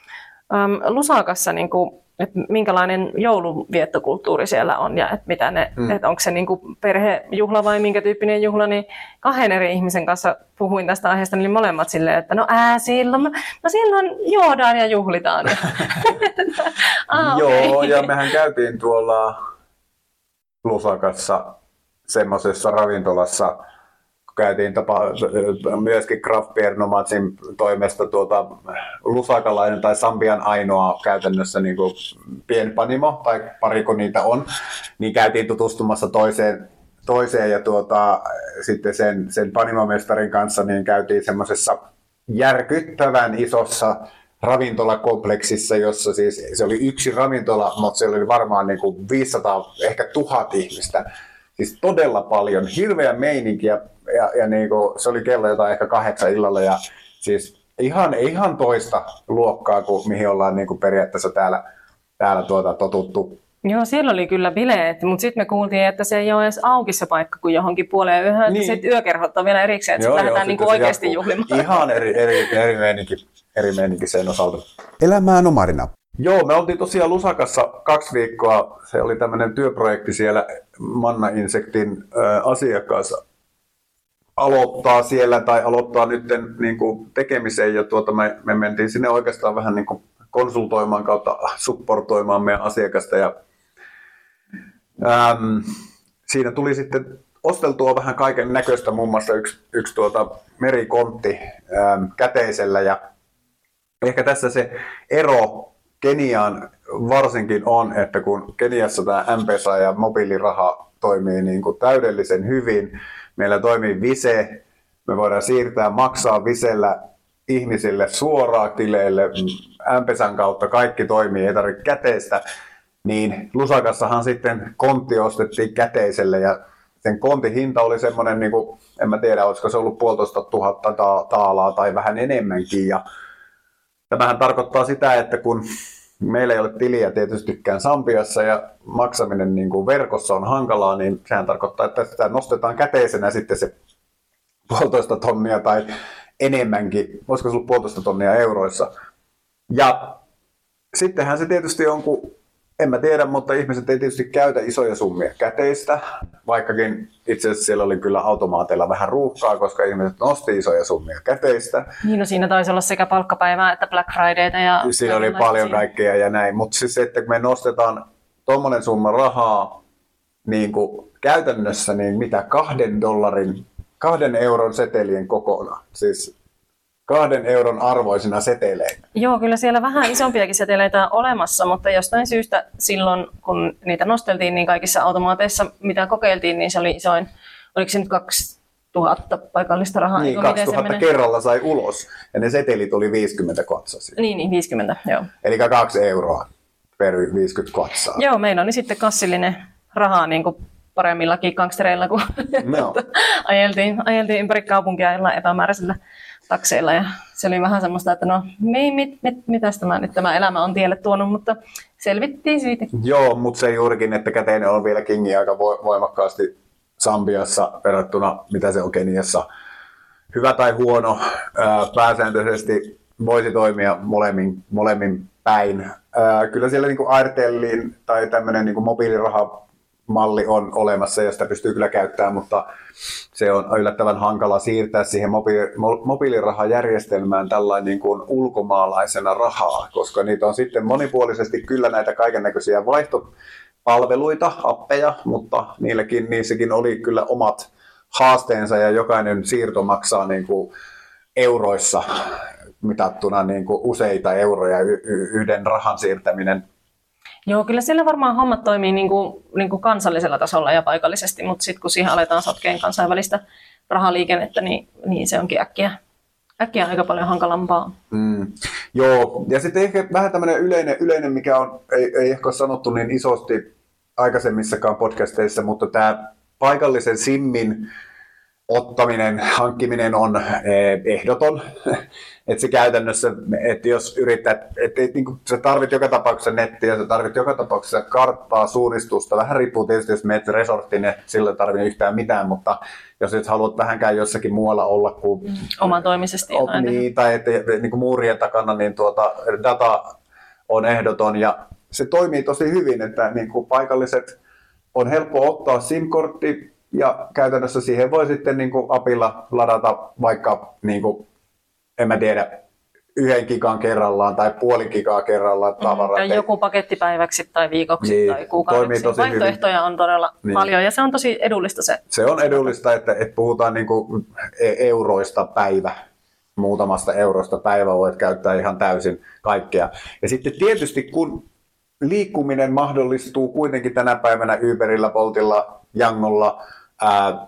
äm, Lusakassa, niin kuin, että minkälainen jouluviettokulttuuri siellä on ja että mitä ne, mm. että onko se niin kuin perhejuhla vai minkä tyyppinen juhla, niin kahden eri ihmisen kanssa puhuin tästä aiheesta, niin molemmat silleen, että no ää, silloin, no silloin juodaan ja juhlitaan. ah, Joo, okay. ja mehän käytiin tuolla Lusakassa semmoisessa ravintolassa, käytiin tapa, myöskin Craft Beer Nomadsin toimesta tuota, lusakalainen tai Sambian ainoa käytännössä niin kuin pienpanimo, tai pariko niitä on, niin käytiin tutustumassa toiseen, toiseen ja tuota, sitten sen, sen panimomestarin kanssa niin käytiin semmoisessa järkyttävän isossa ravintolakompleksissa, jossa siis se oli yksi ravintola, mutta siellä oli varmaan niin kuin viisisataa, ehkä tuhat ihmistä. Siis todella paljon, hirveä meininki ja, ja, ja niin kuin, se oli kello jotain ehkä kahdeksan illalla ja siis ihan, ihan toista luokkaa kuin mihin ollaan niin kuin periaatteessa täällä, täällä tuota, totuttu. Joo, siellä oli kyllä bileet, mutta sitten me kuultiin, että se ei ole edes auki se paikka kuin johonkin puoleen yöhön, niin. Sitten yökerhot on vielä erikseen, että sitten lähdetään niinku oikeasti juhlimaan. Ihan eri, eri, eri, meininki, eri meininki sen osalta. Elämää nomadina. Joo, me oltiin tosiaan Lusakassa kaksi viikkoa. Se oli tämmöinen työprojekti siellä Manna Insectin ä, asiakas aloittaa siellä tai aloittaa nyt niin kuin tekemiseen ja tuota, me, me mentiin sinne oikeastaan vähän niin kuin konsultoimaan kautta supportoimaan meidän asiakasta ja äm, siinä tuli sitten osteltua vähän kaiken näköistä, muun muassa yksi, yksi tuota merikontti äm, käteisellä ja ehkä tässä se ero Keniaan varsinkin on, että kun Keniassa tämä M-Pesa ja mobiiliraha toimii niin kuin täydellisen hyvin, meillä toimii Vise, me voidaan siirtää, maksaa Visellä ihmisille suoraan tileille, M-Pesan kautta kaikki toimii, ei tarvitse käteistä, niin Lusakassahan sitten kontti ostettiin käteiselle ja sen kontin hinta oli semmoinen, niin kuin, en mä tiedä, olisiko se ollut puolitoista tuhatta taalaa tai vähän enemmänkin ja tämähän tarkoittaa sitä, että kun meillä ei ole tiliä tietystikään Sambiassa ja maksaminen niin kuin verkossa on hankalaa, niin sehän tarkoittaa, että sitä nostetaan käteisenä sitten se puolitoista tonnia tai enemmänkin, voisiko se olla puolitoista tonnia euroissa. Ja sittenhän se tietysti on, kun en mä tiedä, mutta ihmiset ei tietysti käytä isoja summia käteistä, vaikkakin itse asiassa siellä oli kyllä automaateilla vähän ruuhkaa, koska ihmiset nosti isoja summia käteistä. Niin, no siinä taisi olla sekä palkkapäivää että Black Fridayta. Ja siinä oli paljon siinä kaikkea ja näin, mutta siis että kun me nostetaan tuommoinen summa rahaa niin kuin käytännössä, niin mitä kahden dollarin, kahden euron setelien kokonaan, siis kahden euron arvoisina seteleinä. Joo, kyllä siellä vähän isompiakin seteleitä on olemassa, mutta jostain syystä silloin, kun niitä nosteltiin, niin kaikissa automaateissa, mitä kokeiltiin, niin se oli isoin, oliko se nyt kaksituhatta paikallista rahaa? Niin, kaksituhatta kerralla sai ulos, ja ne setelit oli viisikymmentä kotsasia. Niin, niin, viisikymmentä, joo. Eli kaksi euroa per viisikymmentä kotsaa. Joo, meillä oli sitten kassillinen rahaa niin kuin paremmillakin gangstereilla, kun no. ajeltiin, ajeltiin ympäri kaupunkia jollain epämääräisillä takseilla ja se oli vähän semmoista, että no mit, mit, mit, mitäs tämä nyt tämä elämä on tielle tuonut, mutta selvittiin siitä. Joo, mutta se juurikin, että käteinen on vielä kingi aika voimakkaasti Sambiassa verrattuna mitä se on Keniassa. Hyvä tai huono, ää, pääsääntöisesti voisi toimia molemmin, molemmin päin. Ää, kyllä siellä niin kuin Airtelin tai tämmöinen niin kuin mobiiliraha malli on olemassa ja sitä pystyy kyllä käyttämään, mutta se on yllättävän hankala siirtää siihen mobiili- mobiilirahajärjestelmään tällainen niin kuin ulkomaalaisena rahaa, koska niitä on sitten monipuolisesti kyllä näitä kaikennäköisiä vaihtopalveluita, appeja, mutta niilläkin, niissäkin oli kyllä omat haasteensa ja jokainen siirto maksaa niin kuin euroissa mitattuna niin kuin useita euroja y- y- yhden rahan siirtäminen. Joo, kyllä siellä varmaan hommat toimii niin kuin, niin kuin kansallisella tasolla ja paikallisesti, mutta sitten kun siihen aletaan sotkeen kansainvälistä rahaliikennettä, niin, niin se onkin äkkiä, äkkiä aika paljon hankalampaa. Mm. Joo, ja sitten ehkä vähän tämmöinen yleinen, yleinen mikä on, ei, ei ehkä ole sanottu niin isosti aikaisemmissakaan podcasteissa, mutta tämä paikallisen simmin ottaminen, hankkiminen on ehdoton. Että se käytännössä, että jos yrität, että niin sä tarvit joka tapauksessa nettiä, sä tarvit joka tapauksessa karttaa, suunnistusta, vähän riippuu tietysti, jos menet resorttiin, niin silloin ei tarvitse yhtään mitään, mutta jos nyt haluat vähänkään jossakin muualla olla kuin omatoimisesti o, niin, tai että niin kuin muurien takana, niin tuota, data, on ehdoton ja se toimii tosi hyvin, että niin kuin paikalliset on helppo ottaa SIM-kortti ja käytännössä siihen voi sitten niin kuin apilla ladata vaikka, niin kuin, en mä tiedä, yhden gigan kerrallaan tai puoli gigaa kerrallaan tavaraa. Ja joku pakettipäiväksi tai viikoksi niin, tai kuukaudeksi. Vaihtoehtoja hyvin. On todella niin. paljon ja se on tosi edullista se. Se on edullista, että, että puhutaan niin kuin euroista päivä. Muutamasta eurosta päivä voit käyttää ihan täysin kaikkea. Ja sitten tietysti kun liikkuminen mahdollistuu kuitenkin tänä päivänä Uberilla, Boltilla, Yangolla, ää,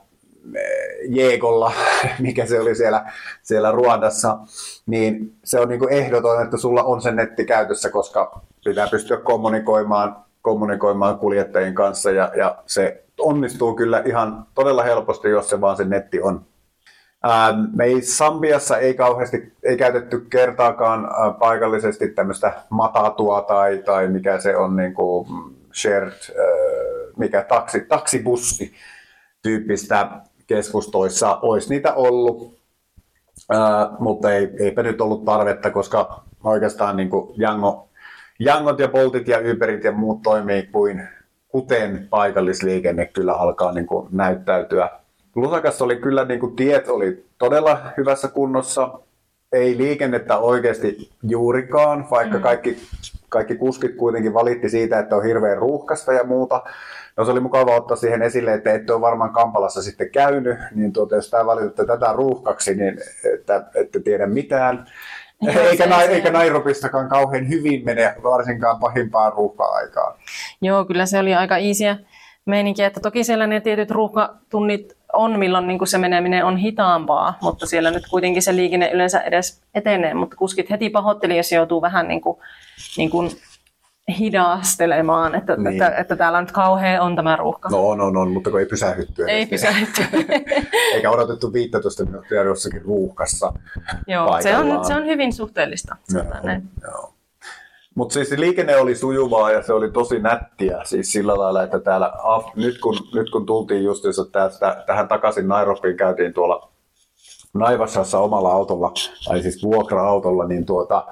Jeegolla, mikä se oli siellä, siellä Ruandassa, niin se on niin kuin ehdoton, että sulla on se netti käytössä, koska pitää pystyä kommunikoimaan, kommunikoimaan kuljettajien kanssa ja, ja se onnistuu kyllä ihan todella helposti, jos se vaan se netti on. Ää, me ei Sambiassa ei kauheasti ei käytetty kertaakaan ää, paikallisesti tämmöistä matatua tai, tai mikä se on niin kuin shared, ää, mikä taksi, taksibussi tyyppistä keskustoissa olisi niitä ollut, ää, mutta ei, eipä nyt ollut tarvetta, koska oikeastaan niin kuin Yango, Yangot ja Boltit ja Uberit ja muut toimii kuin kuten paikallisliikenne kyllä alkaa niin kuin näyttäytyä. Lusakassa oli kyllä niin kuin tiet oli todella hyvässä kunnossa, ei liikennettä oikeasti juurikaan, vaikka mm. kaikki, kaikki kuskit kuitenkin valitti siitä, että on hirveän ruuhkasta ja muuta. No se oli mukava ottaa siihen esille, että ette ole varmaan Kampalassa sitten käynyt, niin tuota, jos tämä valitatte tätä ruuhkaksi, niin että ette tiedä mitään. Joo, eikä, na, eikä Nairobistakaan kauhean hyvin mene, varsinkaan pahimpaan ruuhka-aikaan. Joo, kyllä se oli aika easyä meininkiä, että toki siellä ne tietyt ruuhkatunnit on, milloin niin kuin se meneminen on hitaampaa, mutta siellä nyt kuitenkin se liikenne yleensä edes etenee, mutta kuskit heti pahoitteli, jos joutuu vähän niin kuin, niin kuin hidastelemaan, että, niin. että, että täällä nyt kauhea on tämä ruuhka. No on, on, on, mutta kun ei pysähdytty. Ei pysähdytty. Eikä odotettu viisitoista minuuttia jossakin ruuhkassa. Joo, se on, se on hyvin suhteellista. Joo, joo. Mutta siis liikenne oli sujuvaa ja se oli tosi nättiä siis sillä lailla, että täällä nyt kun, nyt kun tultiin justiinsa tästä, tähän takaisin Nairobiin, käytiin tuolla Naivassassa omalla autolla, tai siis vuokra-autolla, niin tuota,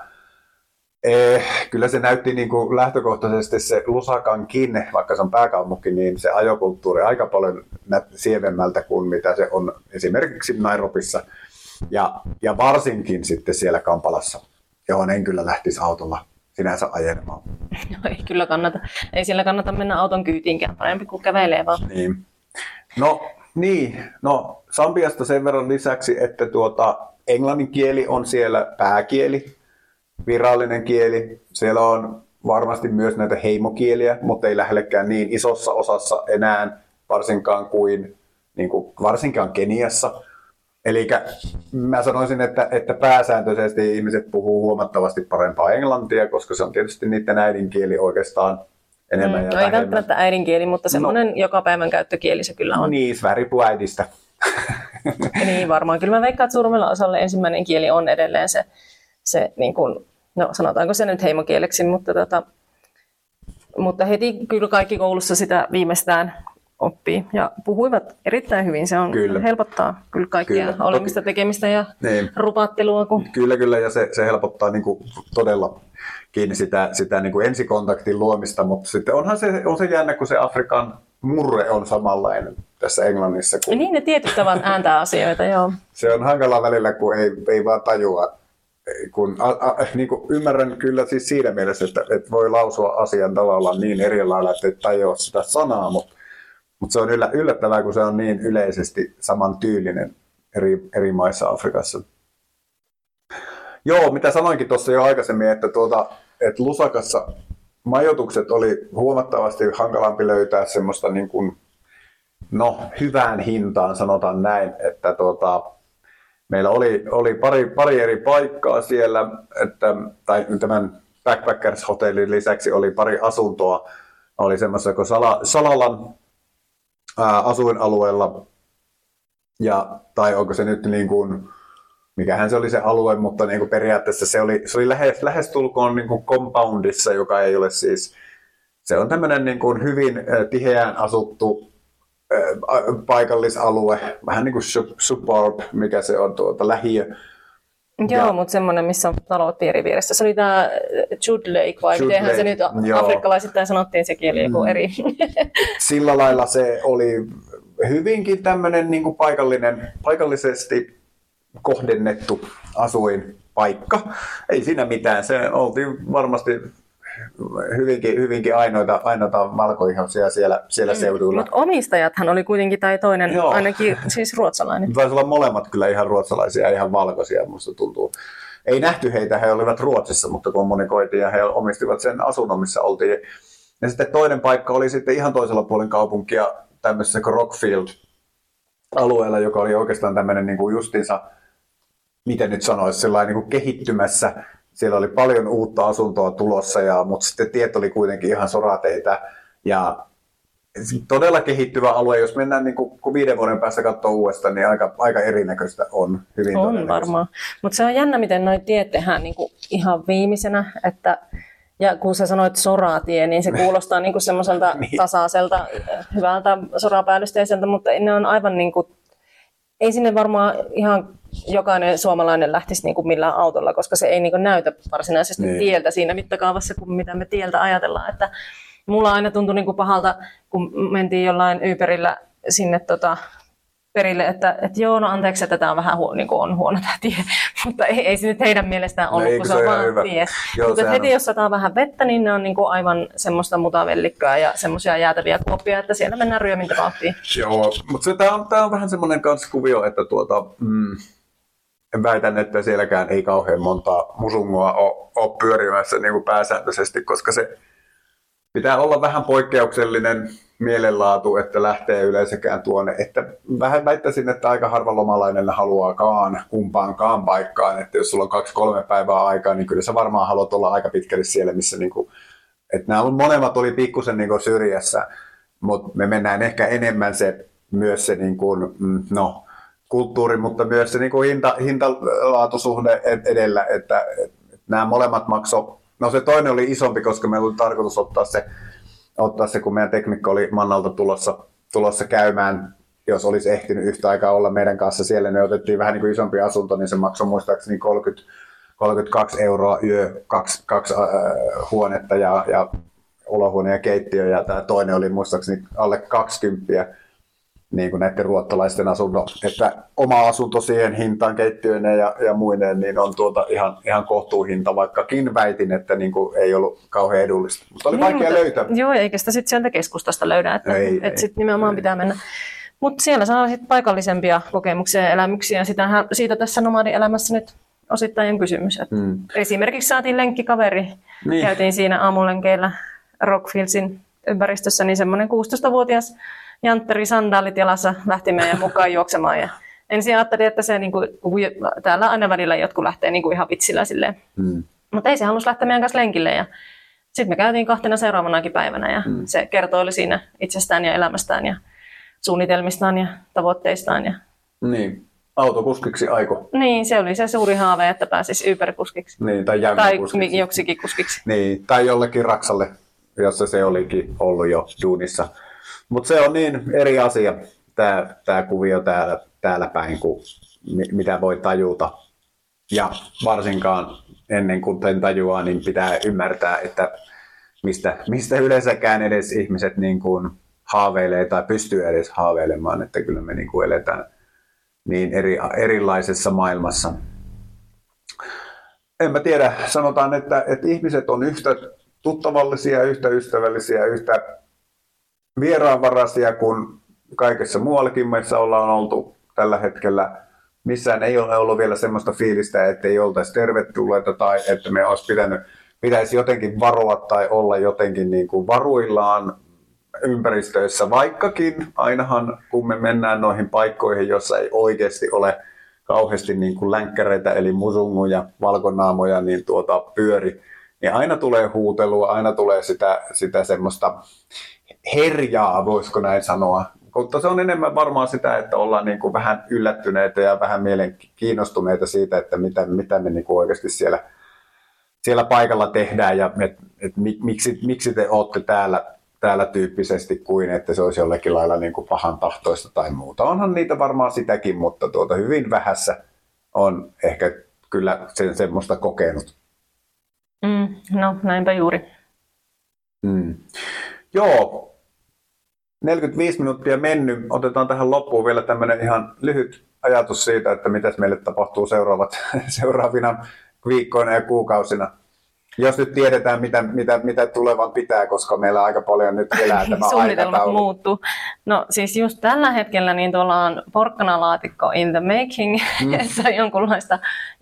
eh, kyllä se näytti niin kuin lähtökohtaisesti se Lusakankin, vaikka se on pääkaupunki, niin se ajokulttuuri aika paljon sievemmältä kuin mitä se on esimerkiksi Nairobissa ja, ja varsinkin sitten siellä Kampalassa, johon en kyllä lähtisi autolla sinänsä ajelemaan. No ei kyllä kannata. Ei siellä kannata mennä auton kyytiinkään, parempi kuin kävelee vaan. Niin. No niin, no Sambiasta sen verran lisäksi, että tuota, englannin kieli on siellä pääkieli, virallinen kieli. Siellä on varmasti myös näitä heimokieliä, mutta ei lähellekään niin isossa osassa enää, varsinkaan kuin, niin kuin varsinkaan Keniassa. Eli mä sanoisin, että, että pääsääntöisesti ihmiset puhuu huomattavasti parempaa englantia, koska se on tietysti niiden äidinkieli oikeastaan enemmän mm, ja no vähemmän. Ei välttämättä äidinkieli, mutta semmoinen no, joka päivän käyttökieli se kyllä on. Niin, se riippuu äidistä. Niin varmaan. Kyllä mä veikkaan, että suurimmalla osalla ensimmäinen kieli on edelleen se, se niin kuin, no sanotaanko se nyt heimokieleksi, mutta, tota, mutta heti kyllä kaikki koulussa sitä viimeistään oppii ja puhuivat erittäin hyvin. Se on kyllä. helpottaa kyllä kaikkia kyllä. olemista, tekemistä ja niin. rupattelua. Kun... Kyllä, kyllä ja se, se helpottaa niin kuin todella kiinni sitä, sitä niin kuin ensikontaktin luomista, mutta sitten onhan se, on se jännä, kun se Afrikan murre on samanlainen tässä Englannissa. Kun... Niin ne tietyt tavat ääntää asioita, joo. Se on hankala välillä, kun ei, ei vaan tajua. Kun, a, a, niin kuin ymmärrän kyllä siis siinä mielessä, että, että voi lausua asian tavallaan niin eri lailla, että et tajua sitä sanaa, mutta Mutta se on yllättävää, kun se on niin yleisesti samantyylinen eri, eri maissa Afrikassa. Joo, mitä sanoinkin tuossa jo aikaisemmin, että, tuota, että Lusakassa majoitukset oli huomattavasti hankalampi löytää semmoista niin kuin, no, hyvään hintaan, sanotaan näin, että tuota, meillä oli, oli pari, pari eri paikkaa siellä, että, tai tämän Backpackers-hotellin lisäksi oli pari asuntoa, oli semmoista kuin Sala, Salalan asuinalueella, ja, tai onko se nyt niin kuin, mikähän se oli se alue, mutta niin kuin periaatteessa se oli, se oli lähes, lähestulkoon niin kuin compoundissa, joka ei ole siis, se on tämmöinen niin kuin hyvin tiheään asuttu äh, paikallisalue, vähän niin kuin suburb, mikä se on tuota lähiö, Joo, ja, mutta semmoinen, missä on talot piiri vieressä. Se oli tämä Jude Lake, vai Jude mitenhän se Lake, nyt joo. afrikkalaisittain sanottiin, sekin oli joku Mm. eri. Sillä lailla se oli hyvinkin tämmöinen niin kuin paikallinen, paikallisesti kohdennettu asuinpaikka. Ei siinä mitään, se oltiin varmasti hyvinkin, hyvinkin ainoita, ainoita valkoihoisia siellä, siellä seudulla. Mutta omistajathan oli kuitenkin, tai toinen Joo. ainakin siis ruotsalainen. Taisi olla molemmat kyllä ihan ruotsalaisia ja ihan valkoisia, musta tuntuu. Ei nähty heitä, he olivat Ruotsissa, mutta kommunikoitiin ja he omistivat sen asunnon, missä oltiin. Ja sitten toinen paikka oli sitten ihan toisella puolen kaupunkia, tämmöisessä Rockfield-alueella, joka oli oikeastaan tämmöinen niin kuin justiinsa, miten nyt sanoisi, sellainen niin kuin kehittymässä. Siellä oli paljon uutta asuntoa tulossa, ja, mutta sitten tiet oli kuitenkin ihan sorateitä. Ja todella kehittyvä alue, jos mennään niin kuin, kun viiden vuoden päästä katsoa uudestaan, niin aika, aika erinäköistä on. Hyvin On varmaan. Mutta se on jännä, miten noi tiet tehdään niinku ihan viimeisenä. Että, ja kun sä sanoit soratie, niin se kuulostaa niinku semmoiselta Niin. tasaiselta, hyvältä sorapäällysteeltä, mutta ne on aivan niinku, ei sinne varmaan ihan jokainen suomalainen lähtisi niinku millään autolla, koska se ei niinku näytä varsinaisesti Niin. tieltä siinä mittakaavassa, kuin mitä me tieltä ajatellaan. Että mulla aina tuntui niinku pahalta, kun mentiin jollain Uberillä sinne tota, perille, että, että joo, no anteeksi, että tämä on vähän huono, niin on huono tämä tie, mutta ei, ei se nyt heidän mielestään ollut, No ei, kun se se on on ihan vaan hyvä. tie. Joo, Mutta sehän heti, on. jos sataa vähän vettä, niin ne on niin kuin aivan semmoista mutavellikköä ja semmoisia jäätäviä kuoppia, että siellä mennään ryömintävauhtiin. Joo, mutta tämä on, tää on vähän semmoinen kans kuvio, että tuota, mm, väitän, että sielläkään ei kauhean montaa musungoa ole, ole pyörimässä niin kuin pääsääntöisesti, koska se pitää olla vähän poikkeuksellinen mielenlaatu, että lähtee yleensäkään tuonne. Että vähän väittäisin, että aika harva lomalainen haluaakaan kumpaankaan paikkaan. Että jos sulla on kaksi kolme päivää aikaa, niin kyllä sä varmaan haluat olla aika pitkälle siellä, missä niinku, että nämä molemmat oli pikkusen niinku syrjässä, mutta me mennään ehkä enemmän se, myös se niinku, no, kulttuuri, mutta myös se niinku hinta, hintalaatusuhde edellä, että, että nämä molemmat maksoi. No se toinen oli isompi, koska meillä oli tarkoitus ottaa se, ottaa se kun meidän teknikko oli Mannalta tulossa, tulossa käymään, jos olisi ehtinyt yhtä aikaa olla meidän kanssa siellä, ne otettiin vähän niin kuin isompi asunto, niin se maksoi muistaakseni kolmekymmentä, kolmekymmentäkaksi euroa yö, kaksi, kaksi äh, huonetta ja, ja olohuone ja keittiö, ja tämä toinen oli muistaakseni alle kaksikymmentä, niin kuin näiden ruottalaisten asunto, että oma asunto siihen hintaan keittiöineen ja, ja muineen, niin on tuota ihan, ihan kohtuuhinta, vaikkakin väitin, että niin kuin ei ollut kauhean edullista. Mutta oli vaikea mutta, löytää. Joo, eikä sitä sitten sieltä keskustasta löydä, että, Ei, että ei, sitten nimenomaan ei. pitää mennä. Mutta siellä saa sitten paikallisempia kokemuksia ja elämyksiä. Sitähän, siitä tässä nomadielämässä nyt osittain on kysymys. Että Mm. Esimerkiksi saatiin lenkkikaveri, Niin. käytiin siinä aamulenkeillä Rockfieldsin ympäristössä, niin semmoinen kuusitoistavuotias jantteri sandaalit jalassa lähti meidän mukaan juoksemaan. Ja ensin ajattelin, että se, niin kuin, kun täällä aina välillä jotkut lähtee niin kuin ihan vitsillä silleen. Mm. Mutta ei se halusi lähteä meidän kanssa lenkille. Ja sitten me käytiin kahtena seuraavanakin päivänä ja mm. se kertoi siinä itsestään ja elämästään ja suunnitelmistaan ja tavoitteistaan. Ja... Niin, autokuskiksi aiko. Niin, se oli se suuri haave, että pääsisi Uber-kuskiksi. Niin, tai Tai jämmäkuskiksi. joksikin kuskiksi. Niin, tai jollekin Raksalle, jossa se olikin ollut jo duunissa. Mutta se on niin eri asia, tämä tää kuvio täällä, täällä päin, kuin mi, mitä voi tajuta. Ja varsinkaan ennen kuin sen tajuaa, niin pitää ymmärtää, että mistä, mistä yleensäkään edes ihmiset niin kuin haaveilee tai pystyy edes haaveilemaan, että kyllä me niin kuin eletään niin eri, erilaisessa maailmassa. En mä tiedä, sanotaan, että, että ihmiset on yhtä tuttavallisia, yhtä ystävällisiä, yhtä vieraanvaraisia kuin kaikessa muuallakin meissä ollaan oltu tällä hetkellä. Missään ei ole ollut vielä semmoista fiilistä, että ei oltaisi tervetulleita tai että me olisi pitänyt, pitäisi jotenkin varoa tai olla jotenkin niin kuin varuillaan ympäristöissä, vaikkakin ainahan kun me mennään noihin paikkoihin, jossa ei oikeasti ole kauheasti niin kuin länkkäreitä eli musunguja, valkonaamoja, niin tuota pyöri, niin aina tulee huutelua, aina tulee sitä, sitä semmoista herjaa, voisiko näin sanoa. Mutta se on enemmän varmaan sitä, että ollaan niin kuin vähän yllättyneitä ja vähän mielenkiinnostuneita siitä, että mitä, mitä me niin kuin oikeasti siellä, siellä paikalla tehdään ja et, et, miksi, miksi te olette täällä, täällä tyyppisesti kuin että se olisi jollakin lailla niin kuin pahan tahtoista tai muuta. Onhan niitä varmaan sitäkin, mutta tuota hyvin vähässä on ehkä kyllä sen semmoista kokenut. Mm, no, näinpä juuri. Mm. Joo, neljäkymmentäviisi minuuttia mennyt. Otetaan tähän loppuun vielä tämmöinen ihan lyhyt ajatus siitä, että mitä meille tapahtuu seuraavat, seuraavina viikkoina ja kuukausina. Jos nyt tiedetään, mitä, mitä, mitä tulevan pitää, koska meillä aika paljon nyt elää tämä suunnitelmat muuttuu. No siis just tällä hetkellä niin tuolla on porkkanalaatikko in the making, mm. että jonkunlaista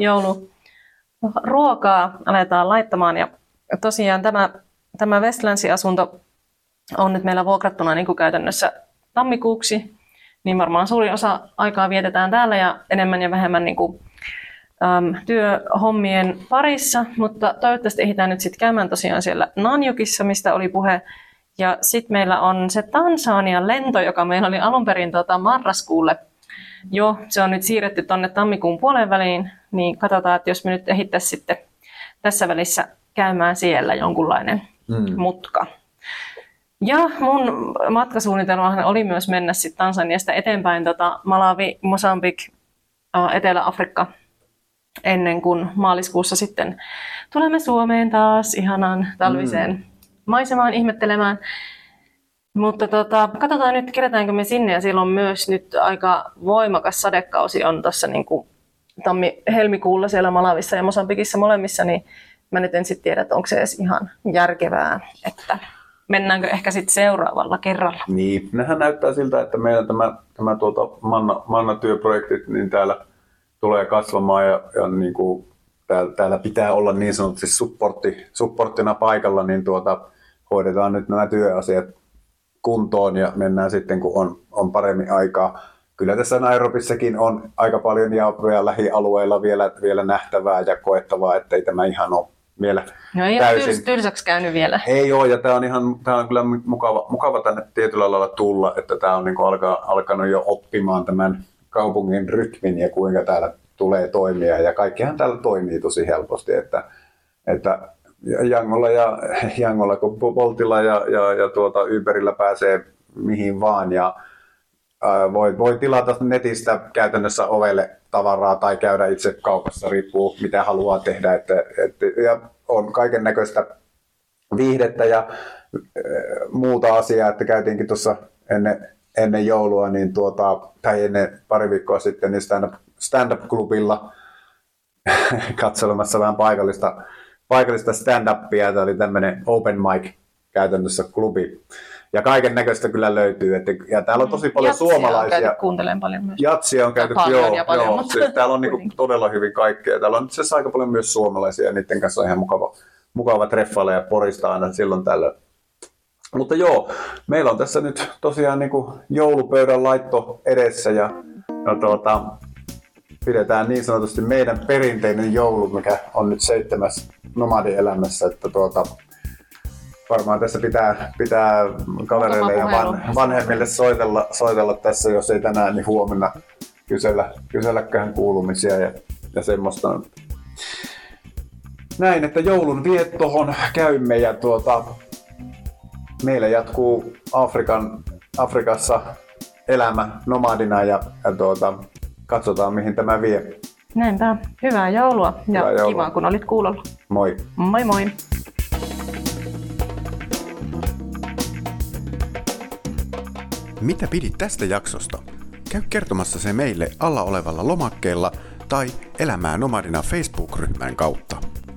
jouluruokaa aletaan laittamaan. Ja tosiaan tämä, tämä Westlandsin-asunto on nyt meillä vuokrattuna niin kuin käytännössä tammikuuksi, niin varmaan suurin osa aikaa vietetään täällä ja enemmän ja vähemmän niin kuin äm, työhommien parissa, mutta toivottavasti ehditään nyt sitten käymään tosiaan siellä Nanyukissa, mistä oli puhe. Ja sitten meillä on se Tansanian lento, joka meillä oli alun perin tota, marraskuulle. Jo, se on nyt siirretty tuonne tammikuun puolen väliin, niin katsotaan, että jos me nyt ehittäisiin sitten tässä välissä käymään siellä jonkunlainen mm. mutka. Ja mun matkasuunnitelmahan oli myös mennä sitten Tansaniasta eteenpäin tota Malawi, Mosambik, Etelä-Afrikka ennen kuin maaliskuussa sitten tulemme Suomeen taas ihanaan talviseen mm. maisemaan ihmettelemään. Mutta tota, katsotaan nyt, kerätäänkö me sinne, ja silloin myös nyt aika voimakas sadekausi on tuossa niin kuin tammi-helmikuulla siellä Malavissa ja Mosambikissa molemmissa, niin mä nyt en sitten tiedä, että onko se edes ihan järkevää, että mennäänkö ehkä sitten seuraavalla kerralla. Niin, nehän näyttää siltä, että meidän tämä, tämä tuota manna, manna-työprojektit, niin täällä tulee kasvamaan ja, ja niin kuin täällä, täällä pitää olla niin sanotusti supportti, supporttina paikalla, niin tuota, hoidetaan nyt nämä työasiat kuntoon ja mennään sitten, kun on, on paremmin aikaa. Kyllä tässä Nairobissakin on aika paljon ja lähialueilla vielä, vielä nähtävää ja koettavaa, ettei tämä ihan ole vielä no ei täysin. ole tylsäksi käynyt vielä. Ei ole, ja tämä on, ihan, tämä on kyllä mukava, mukava tänne tietyllä lailla tulla, että tämä on niin kuin alkaa, alkanut jo oppimaan tämän kaupungin rytmin ja kuinka täällä tulee toimia. Ja kaikkihan täällä toimii tosi helposti, että, että Jangolla, ja, Jangolla kun Boltilla ja, ja, ja tuota Uberillä pääsee mihin vaan. Ja, ää, voi, voi tilata netistä käytännössä ovelle tavaraa tai käydä itse kaupassa, riippuu mitä haluaa tehdä. Että, että, ja on kaiken näköistä viihdettä ja ää, muuta asiaa, että käytiinkin tuossa ennen, ennen joulua, niin tuota, tai ennen pari viikkoa sitten niin stand-up, stand-up-klubilla katselemassa vähän paikallista, paikallista stand-upia. Tämä oli tämmöinen open mic käytännössä klubi. Ja kaiken näköistä kyllä löytyy. Että, ja täällä on tosi paljon Jatsia suomalaisia. On käyty kuuntelemaan paljon myös. Jatsia on käyty, paljon joo, paljon, joo mutta siis täällä on niinku todella hyvin kaikkea. Täällä on itse asiassa aika paljon myös suomalaisia ja niiden kanssa on ihan mukava, mukava treffailla ja porista aina silloin tällöin. Mutta joo, meillä on tässä nyt tosiaan niinku joulupöydän laitto edessä ja, ja tuota, pidetään niin sanotusti meidän perinteinen joulu, mikä on nyt seitsemäs nomadielämässä, että tuota, varmaan tässä pitää, pitää kavereille ja van, vanhemmille soitella, soitella tässä, jos ei tänään, niin huomenna kysellä, kyselläkään kuulumisia ja, ja semmoista. Näin, että joulun viettohon käymme ja tuota, meillä jatkuu Afrikan, Afrikassa elämä nomadina ja, ja tuota, katsotaan mihin tämä vie. Näinpä. Hyvää joulua ja Hyvää joulua. Kiva kun olit kuulolla. Moi. Moi moi. Mitä pidit tästä jaksosta? Käy kertomassa se meille alla olevalla lomakkeella tai Elämää nomadina Facebook-ryhmän kautta.